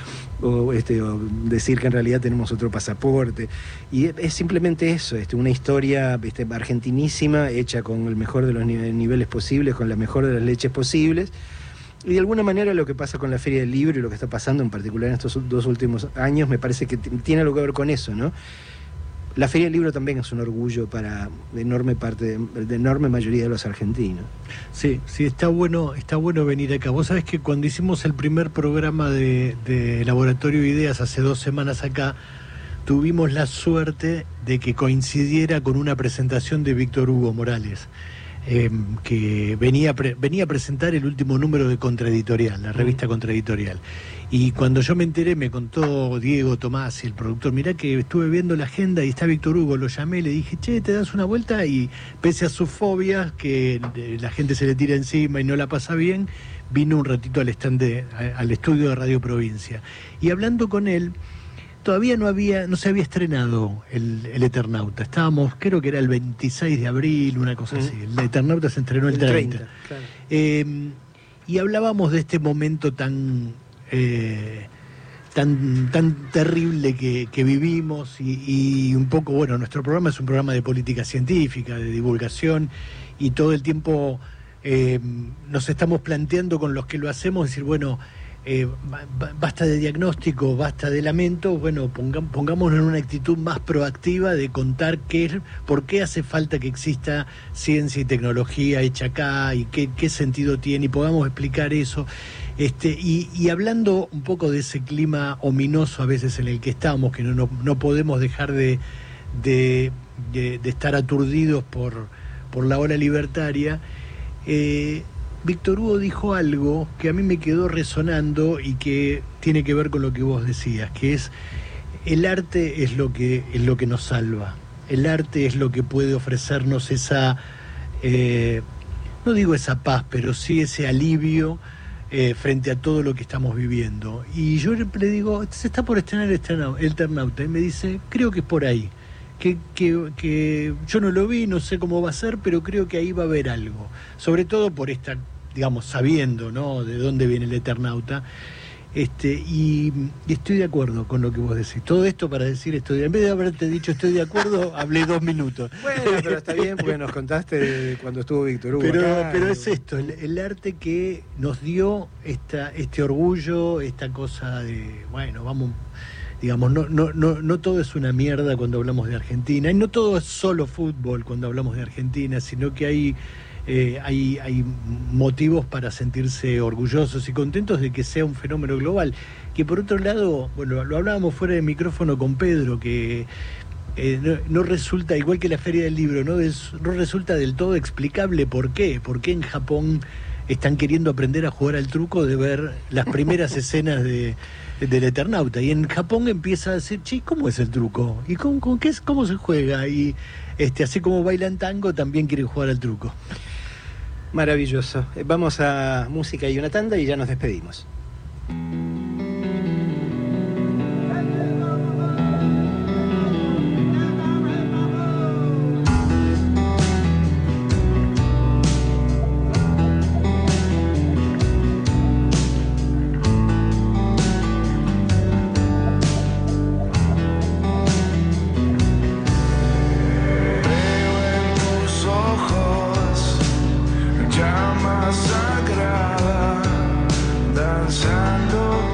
A: o, este, o decir que en realidad tenemos otro pasaporte. Y es simplemente eso, este, una historia este, argentinísima, hecha con el mejor de los niveles posibles, con la mejor de las leches posibles. Y de alguna manera lo que pasa con la Feria del Libro y lo que está pasando en particular en estos dos últimos años me parece que t- tiene algo que ver con eso, ¿no? La Feria del Libro también es un orgullo para de enorme parte, de, de enorme mayoría de los argentinos.
C: Sí, sí, está bueno, está bueno venir acá. Vos sabés que cuando hicimos el primer programa de, de Laboratorio de Ideas hace dos semanas acá, tuvimos la suerte de que coincidiera con una presentación de Víctor Hugo Morales. Eh, que venía, pre- venía a presentar el último número de Contraeditorial, la revista Contraeditorial. Y cuando yo me enteré, me contó Diego Tomás, el productor, mirá que estuve viendo la agenda y está Víctor Hugo, lo llamé, le dije, che, ¿te das una vuelta? Y pese a sus fobias, que la gente se le tira encima y no la pasa bien, vino un ratito al stand de, al estudio de Radio Provincia. Y hablando con él, todavía no había, no se había estrenado el, el Eternauta. Estábamos, creo que era el veintiséis de abril, una cosa mm. así. El Eternauta se estrenó el, el treinta. treinta claro. eh, y hablábamos de este momento tan, eh, tan, tan terrible que, que vivimos y, y un poco, bueno, nuestro programa es un programa de política científica, de divulgación, y todo el tiempo eh, nos estamos planteando con los que lo hacemos, decir, bueno, Eh, basta de diagnóstico, basta de lamento, bueno, pongam, pongámonos en una actitud más proactiva de contar qué, por qué hace falta que exista ciencia y tecnología hecha acá y qué, qué sentido tiene, y podamos explicar eso. Este, y, y hablando un poco de ese clima ominoso a veces en el que estamos, que no, no, no podemos dejar de, de, de, de estar aturdidos por, por la ola libertaria, eh, Víctor Hugo dijo algo que a mí me quedó resonando y que tiene que ver con lo que vos decías, que es el arte es lo que es lo que nos salva, el arte es lo que puede ofrecernos esa eh, no digo esa paz, pero sí ese alivio eh, frente a todo lo que estamos viviendo. Y yo le digo, se está por estrenar el Eternauta, y me dice, creo que es por ahí. Que, que, que yo no lo vi, no sé cómo va a ser, pero creo que ahí va a haber algo. Sobre todo por esta, digamos, sabiendo, ¿no?, de dónde viene el Eternauta. Este, y, y estoy de acuerdo con lo que vos decís. Todo esto para decir, estoy, en vez de haberte dicho estoy de acuerdo, hablé dos minutos.
A: Bueno, pero está bien porque nos contaste de cuando estuvo Víctor Hugo.
C: Pero,
A: acá,
C: pero
A: y...
C: es esto, el, el arte que nos dio esta, este orgullo, esta cosa de, bueno, vamos, digamos, no, no, no, no todo es una mierda cuando hablamos de Argentina, y no todo es solo fútbol cuando hablamos de Argentina, sino que hay... Eh, hay, hay motivos para sentirse orgullosos y contentos de que sea un fenómeno global, que por otro lado, bueno, lo hablábamos fuera de micrófono con Pedro, que eh, no, no resulta, igual que la Feria del Libro, no, es, no resulta del todo explicable por qué, por qué en Japón están queriendo aprender a jugar al truco de ver las primeras escenas de del Eternauta, y en Japón empieza a decir, che, ¿cómo es el truco? ¿Y cómo, cómo, qué es, cómo se juega? Y este, así como bailan tango, también quieren jugar al truco.
A: Maravilloso. Vamos a música y una tanda y ya nos despedimos.
G: Llama sagrada, danzando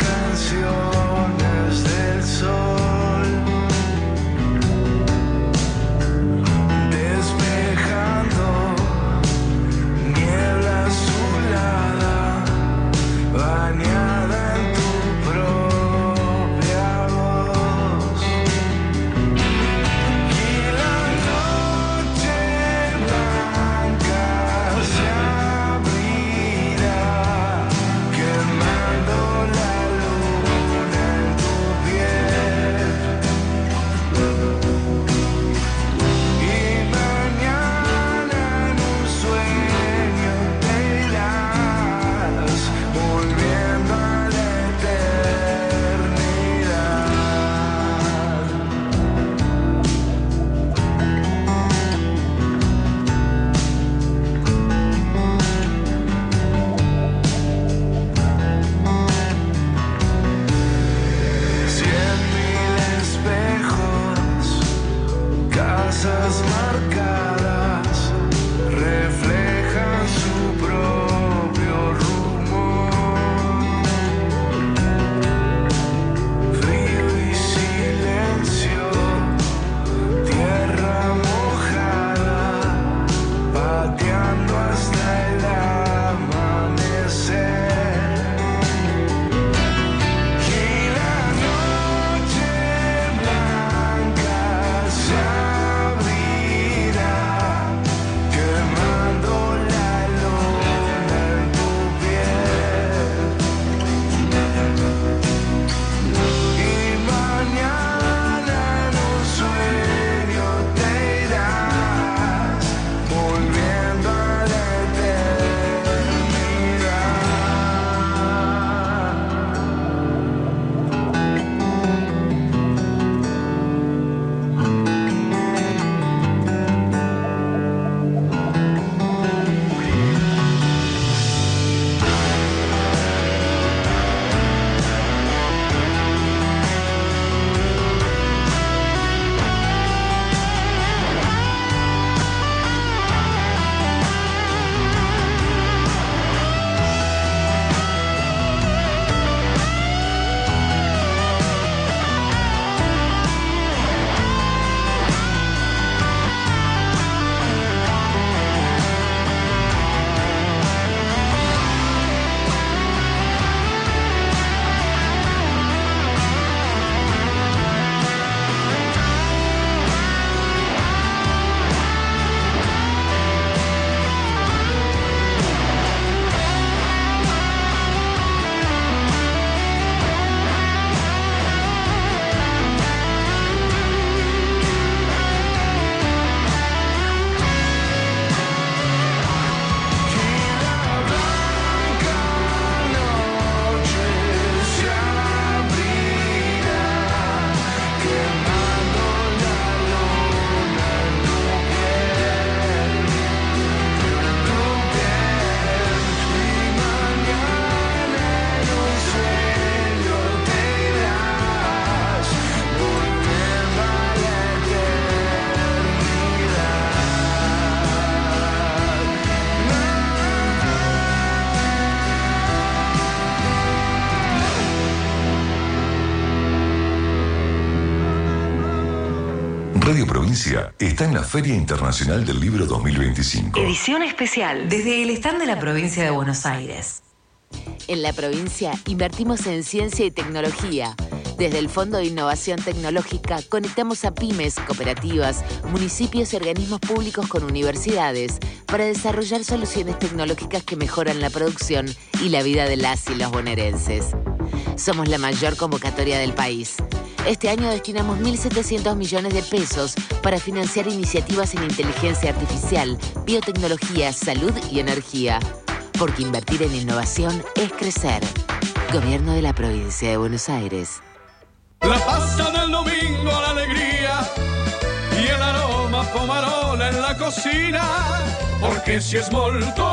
H: Radio Provincia está en la Feria Internacional del Libro dos mil veinticinco.
I: Edición especial desde el stand de la provincia de Buenos Aires.
M: En la provincia invertimos en ciencia y tecnología. Desde el Fondo de Innovación Tecnológica conectamos a pymes, cooperativas, municipios y organismos públicos con universidades para desarrollar soluciones tecnológicas que mejoran la producción y la vida de las y los bonaerenses. Somos la mayor convocatoria del país. Este año destinamos mil setecientos millones de pesos para financiar iniciativas en inteligencia artificial, biotecnología, salud y energía. Porque invertir en innovación es crecer. Gobierno de la Provincia de Buenos Aires.
N: La pasta del domingo, la alegría y el aroma pomarola en la cocina. Porque si es molto,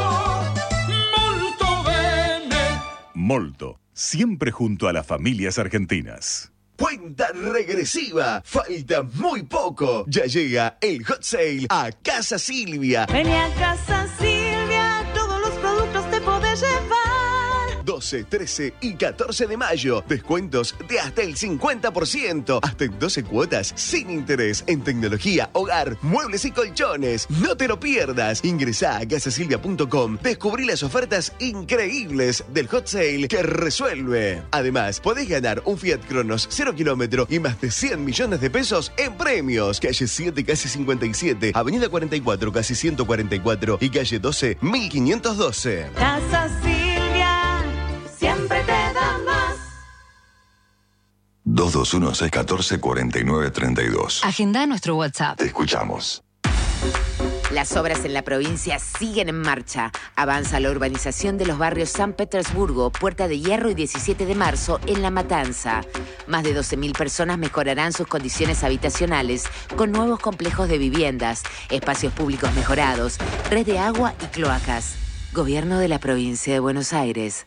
N: molto bene.
O: Molto, siempre junto a las familias argentinas.
P: Cuenta regresiva, falta muy poco. Ya llega el hot sale a Casa Silvia.
Q: Ven a Casa Silvia, todos los productos te podés llevar.
P: doce, trece y catorce de mayo. Descuentos de hasta el cincuenta por ciento. Hasta en doce cuotas sin interés en tecnología, hogar, muebles y colchones. No te lo pierdas. Ingresá a casa silvia punto com. Descubrí las ofertas increíbles del hot sale que resuelve. Además, podés ganar un Fiat Cronos cero kilómetro y más de cien millones de pesos en premios. Calle siete, casi cincuenta y siete. Avenida cuarenta y cuatro, casi ciento cuarenta y cuatro. Y calle doce, mil quinientos doce.
Q: Casa Silvia, siempre te da más.
H: dos dos uno, seis uno cuatro, cuatro nueve tres dos.
I: Agenda nuestro WhatsApp.
H: Te escuchamos.
M: Las obras en la provincia siguen en marcha. Avanza la urbanización de los barrios San Petersburgo, Puerta de Hierro y diecisiete de marzo en La Matanza. Más de doce mil personas mejorarán sus condiciones habitacionales con nuevos complejos de viviendas, espacios públicos mejorados, red de agua y cloacas. Gobierno de la Provincia de Buenos Aires.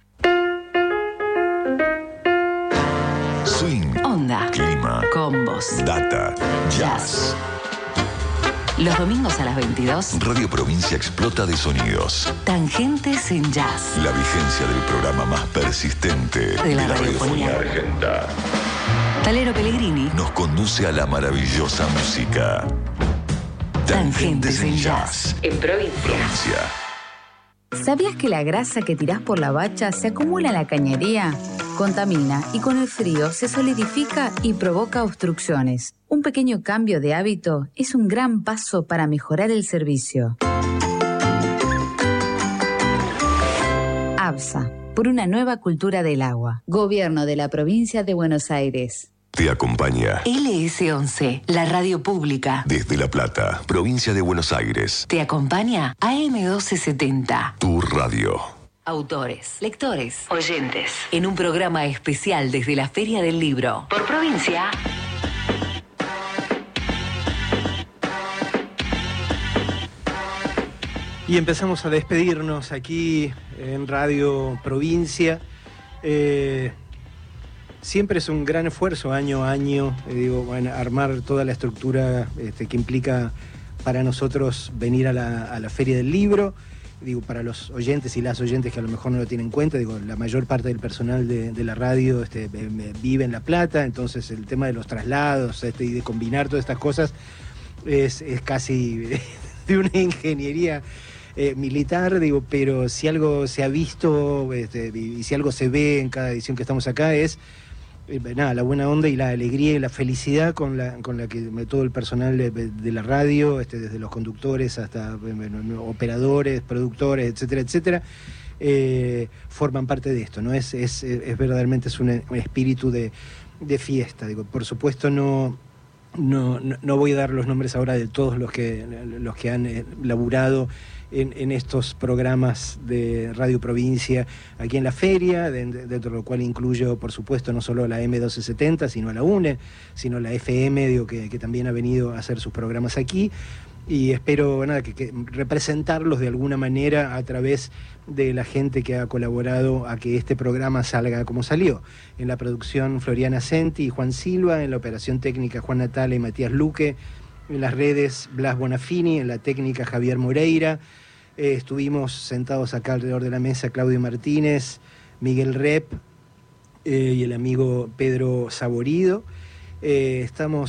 H: Swing.
I: Onda.
H: Clima.
I: Combos.
H: Data. Jazz.
I: Los domingos a las veintidós.
H: Radio Provincia explota de sonidos.
I: Tangentes en Jazz.
H: La vigencia del programa más persistente
I: de la,
H: de la
I: radiofonía
H: argentina.
I: Talero Pellegrini
H: Nos conduce a la maravillosa música.
I: Tangentes en Jazz. En Provincia.
H: Provincia.
R: ¿Sabías que la grasa que tirás por la bacha se acumula en la cañería? Contamina y con el frío se solidifica y provoca obstrucciones. Un pequeño cambio de hábito es un gran paso para mejorar el servicio. ABSA, por una nueva cultura del agua. Gobierno de la Provincia de Buenos Aires.
H: Te acompaña
I: L S once, la radio pública.
H: desde La Plata, provincia de Buenos Aires.
I: Te acompaña A M doce setenta.
H: Tu radio.
I: Autores, lectores, oyentes. En un programa especial desde la Feria del Libro. Por provincia.
A: Y empezamos a despedirnos aquí en Radio Provincia. Eh, siempre es un gran esfuerzo año a año, eh, digo, bueno, armar toda la estructura este, que implica para nosotros venir a la, a la Feria del Libro. Digo, para los oyentes y las oyentes que a lo mejor no lo tienen en cuenta, digo, la mayor parte del personal de, de la radio este, vive en La Plata, entonces el tema de los traslados este, y de combinar todas estas cosas es, es casi de una ingeniería eh, militar, digo, pero si algo se ha visto este, y si algo se ve en cada edición que estamos acá es eh, nada, la buena onda y la alegría y la felicidad con la, con la que todo el personal de, de la radio, este, desde los conductores hasta bueno, operadores, productores, etcétera, etcétera, eh, forman parte de esto, ¿no? Es, es, es verdaderamente es un, un espíritu de, de fiesta. Digo, por supuesto no, no, no, no voy a dar los nombres ahora de todos los que, los que han eh, laburado En, en estos programas de Radio Provincia aquí en la feria, de, de, dentro de lo cual incluyo, por supuesto, no solo la M doce setenta, sino la U N E, sino la F M, digo, que, que también ha venido a hacer sus programas aquí, y espero nada, que, que representarlos de alguna manera a través de la gente que ha colaborado a que este programa salga como salió. En la producción, Floriana Senti y Juan Silva; en la operación técnica, Juan Natale y Matías Luque; en las redes, Blas Bonafini; en la técnica, Javier Moreira. Eh, estuvimos sentados acá alrededor de la mesa Claudio Martínez, Miguel Rep eh, y el amigo Pedro Saborido. Eh, estamos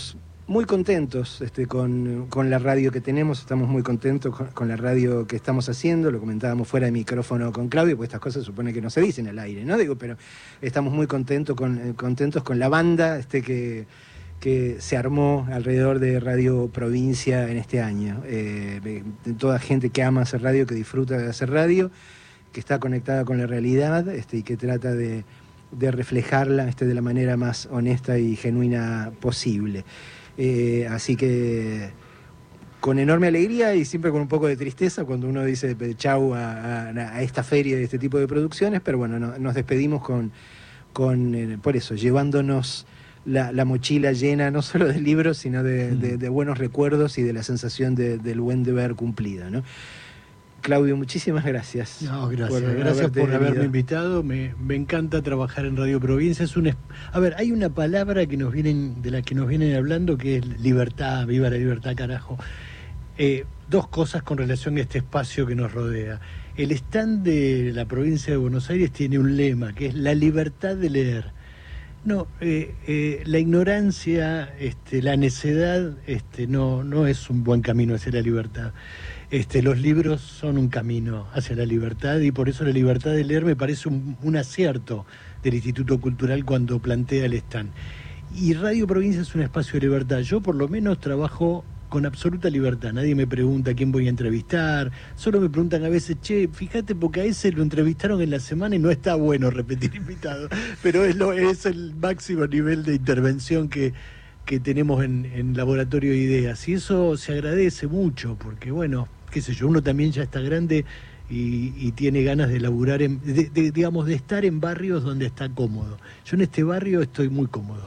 A: muy contentos este, con, con la radio que tenemos, estamos muy contentos con, con la radio que estamos haciendo, lo comentábamos fuera de micrófono con Claudio, pues estas cosas supone que no se dicen al aire, ¿no? Digo, pero estamos muy contentos con, contentos con la banda este, que, que se armó alrededor de Radio Provincia en este año. Eh, de toda gente que ama hacer radio, que disfruta de hacer radio, que está conectada con la realidad este, y que trata de, de reflejarla este, de la manera más honesta y genuina posible. Eh, así que con enorme alegría y siempre con un poco de tristeza cuando uno dice chau a, a, a esta feria de este tipo de producciones, pero bueno, no, nos despedimos con, con eh, por eso, llevándonos la, la mochila llena no solo de libros, sino de, de, de buenos recuerdos y de la sensación de, del buen deber cumplido, ¿no? Claudio, muchísimas gracias.
C: No, gracias.
A: Por
C: gracias por haberme
A: venido.
C: invitado. Me, me encanta trabajar en Radio Provincia. Es un es- a ver, hay una palabra que nos vienen, de la que nos vienen hablando, que es libertad. Viva la libertad, carajo. Eh, dos cosas con relación a este espacio que nos rodea. El stand de la provincia de Buenos Aires tiene un lema, que es la libertad de leer. No, eh, eh, la ignorancia, este, la necedad, este, no, no es un buen camino hacia la libertad. Este, los libros son un camino hacia la libertad y por eso la libertad de leer me parece un, un acierto del Instituto Cultural cuando plantea el stand. Y Radio Provincia es un espacio de libertad. Yo por lo menos trabajo con absoluta libertad. Nadie me pregunta a quién voy a entrevistar. Solo me preguntan a veces, che, fíjate porque a ese lo entrevistaron en la semana y no está bueno repetir invitado. Pero es, lo, es el máximo nivel de intervención que, que tenemos en, en Laboratorio de Ideas. Y eso se agradece mucho porque, bueno, qué sé yo, uno también ya está grande y, y tiene ganas de laburar, en, de, de, digamos, de estar en barrios donde está cómodo. Yo en este barrio estoy muy cómodo.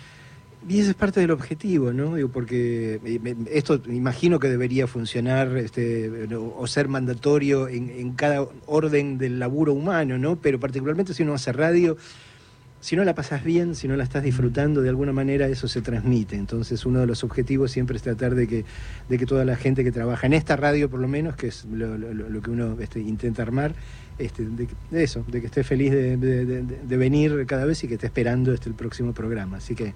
A: Y ese es parte del objetivo, ¿no? Digo, porque esto imagino que debería funcionar este, o ser mandatorio en, en cada orden del laburo humano, ¿no? Pero particularmente si uno hace radio, si no la pasas bien, si no la estás disfrutando, de alguna manera eso se transmite. Entonces uno de los objetivos siempre es tratar de que, de que toda la gente que trabaja en esta radio, por lo menos, que es lo, lo, lo que uno este, intenta armar, este, de, de eso, de que esté feliz de, de, de, de venir cada vez y que esté esperando este, el próximo programa. Así que,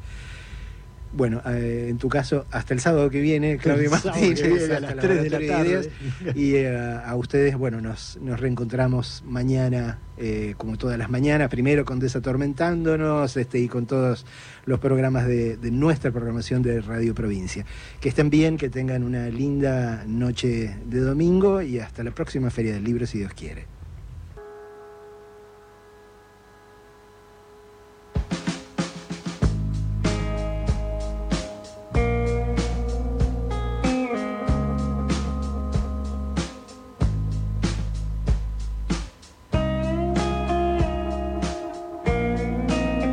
A: bueno, eh, en tu caso, hasta el sábado que viene, Claudio Martínez,
C: que viene, a
A: hasta
C: las
A: la
C: tres de la
A: Laboratorio
C: tarde.
A: Ideas. Y eh, a ustedes, bueno, nos, nos reencontramos mañana, eh, como todas las mañanas, primero con Desatormentándonos este, y con todos los programas de, de nuestra programación de Radio Provincia. Que estén bien, que tengan una linda noche de domingo y hasta la próxima Feria del Libro, si Dios quiere.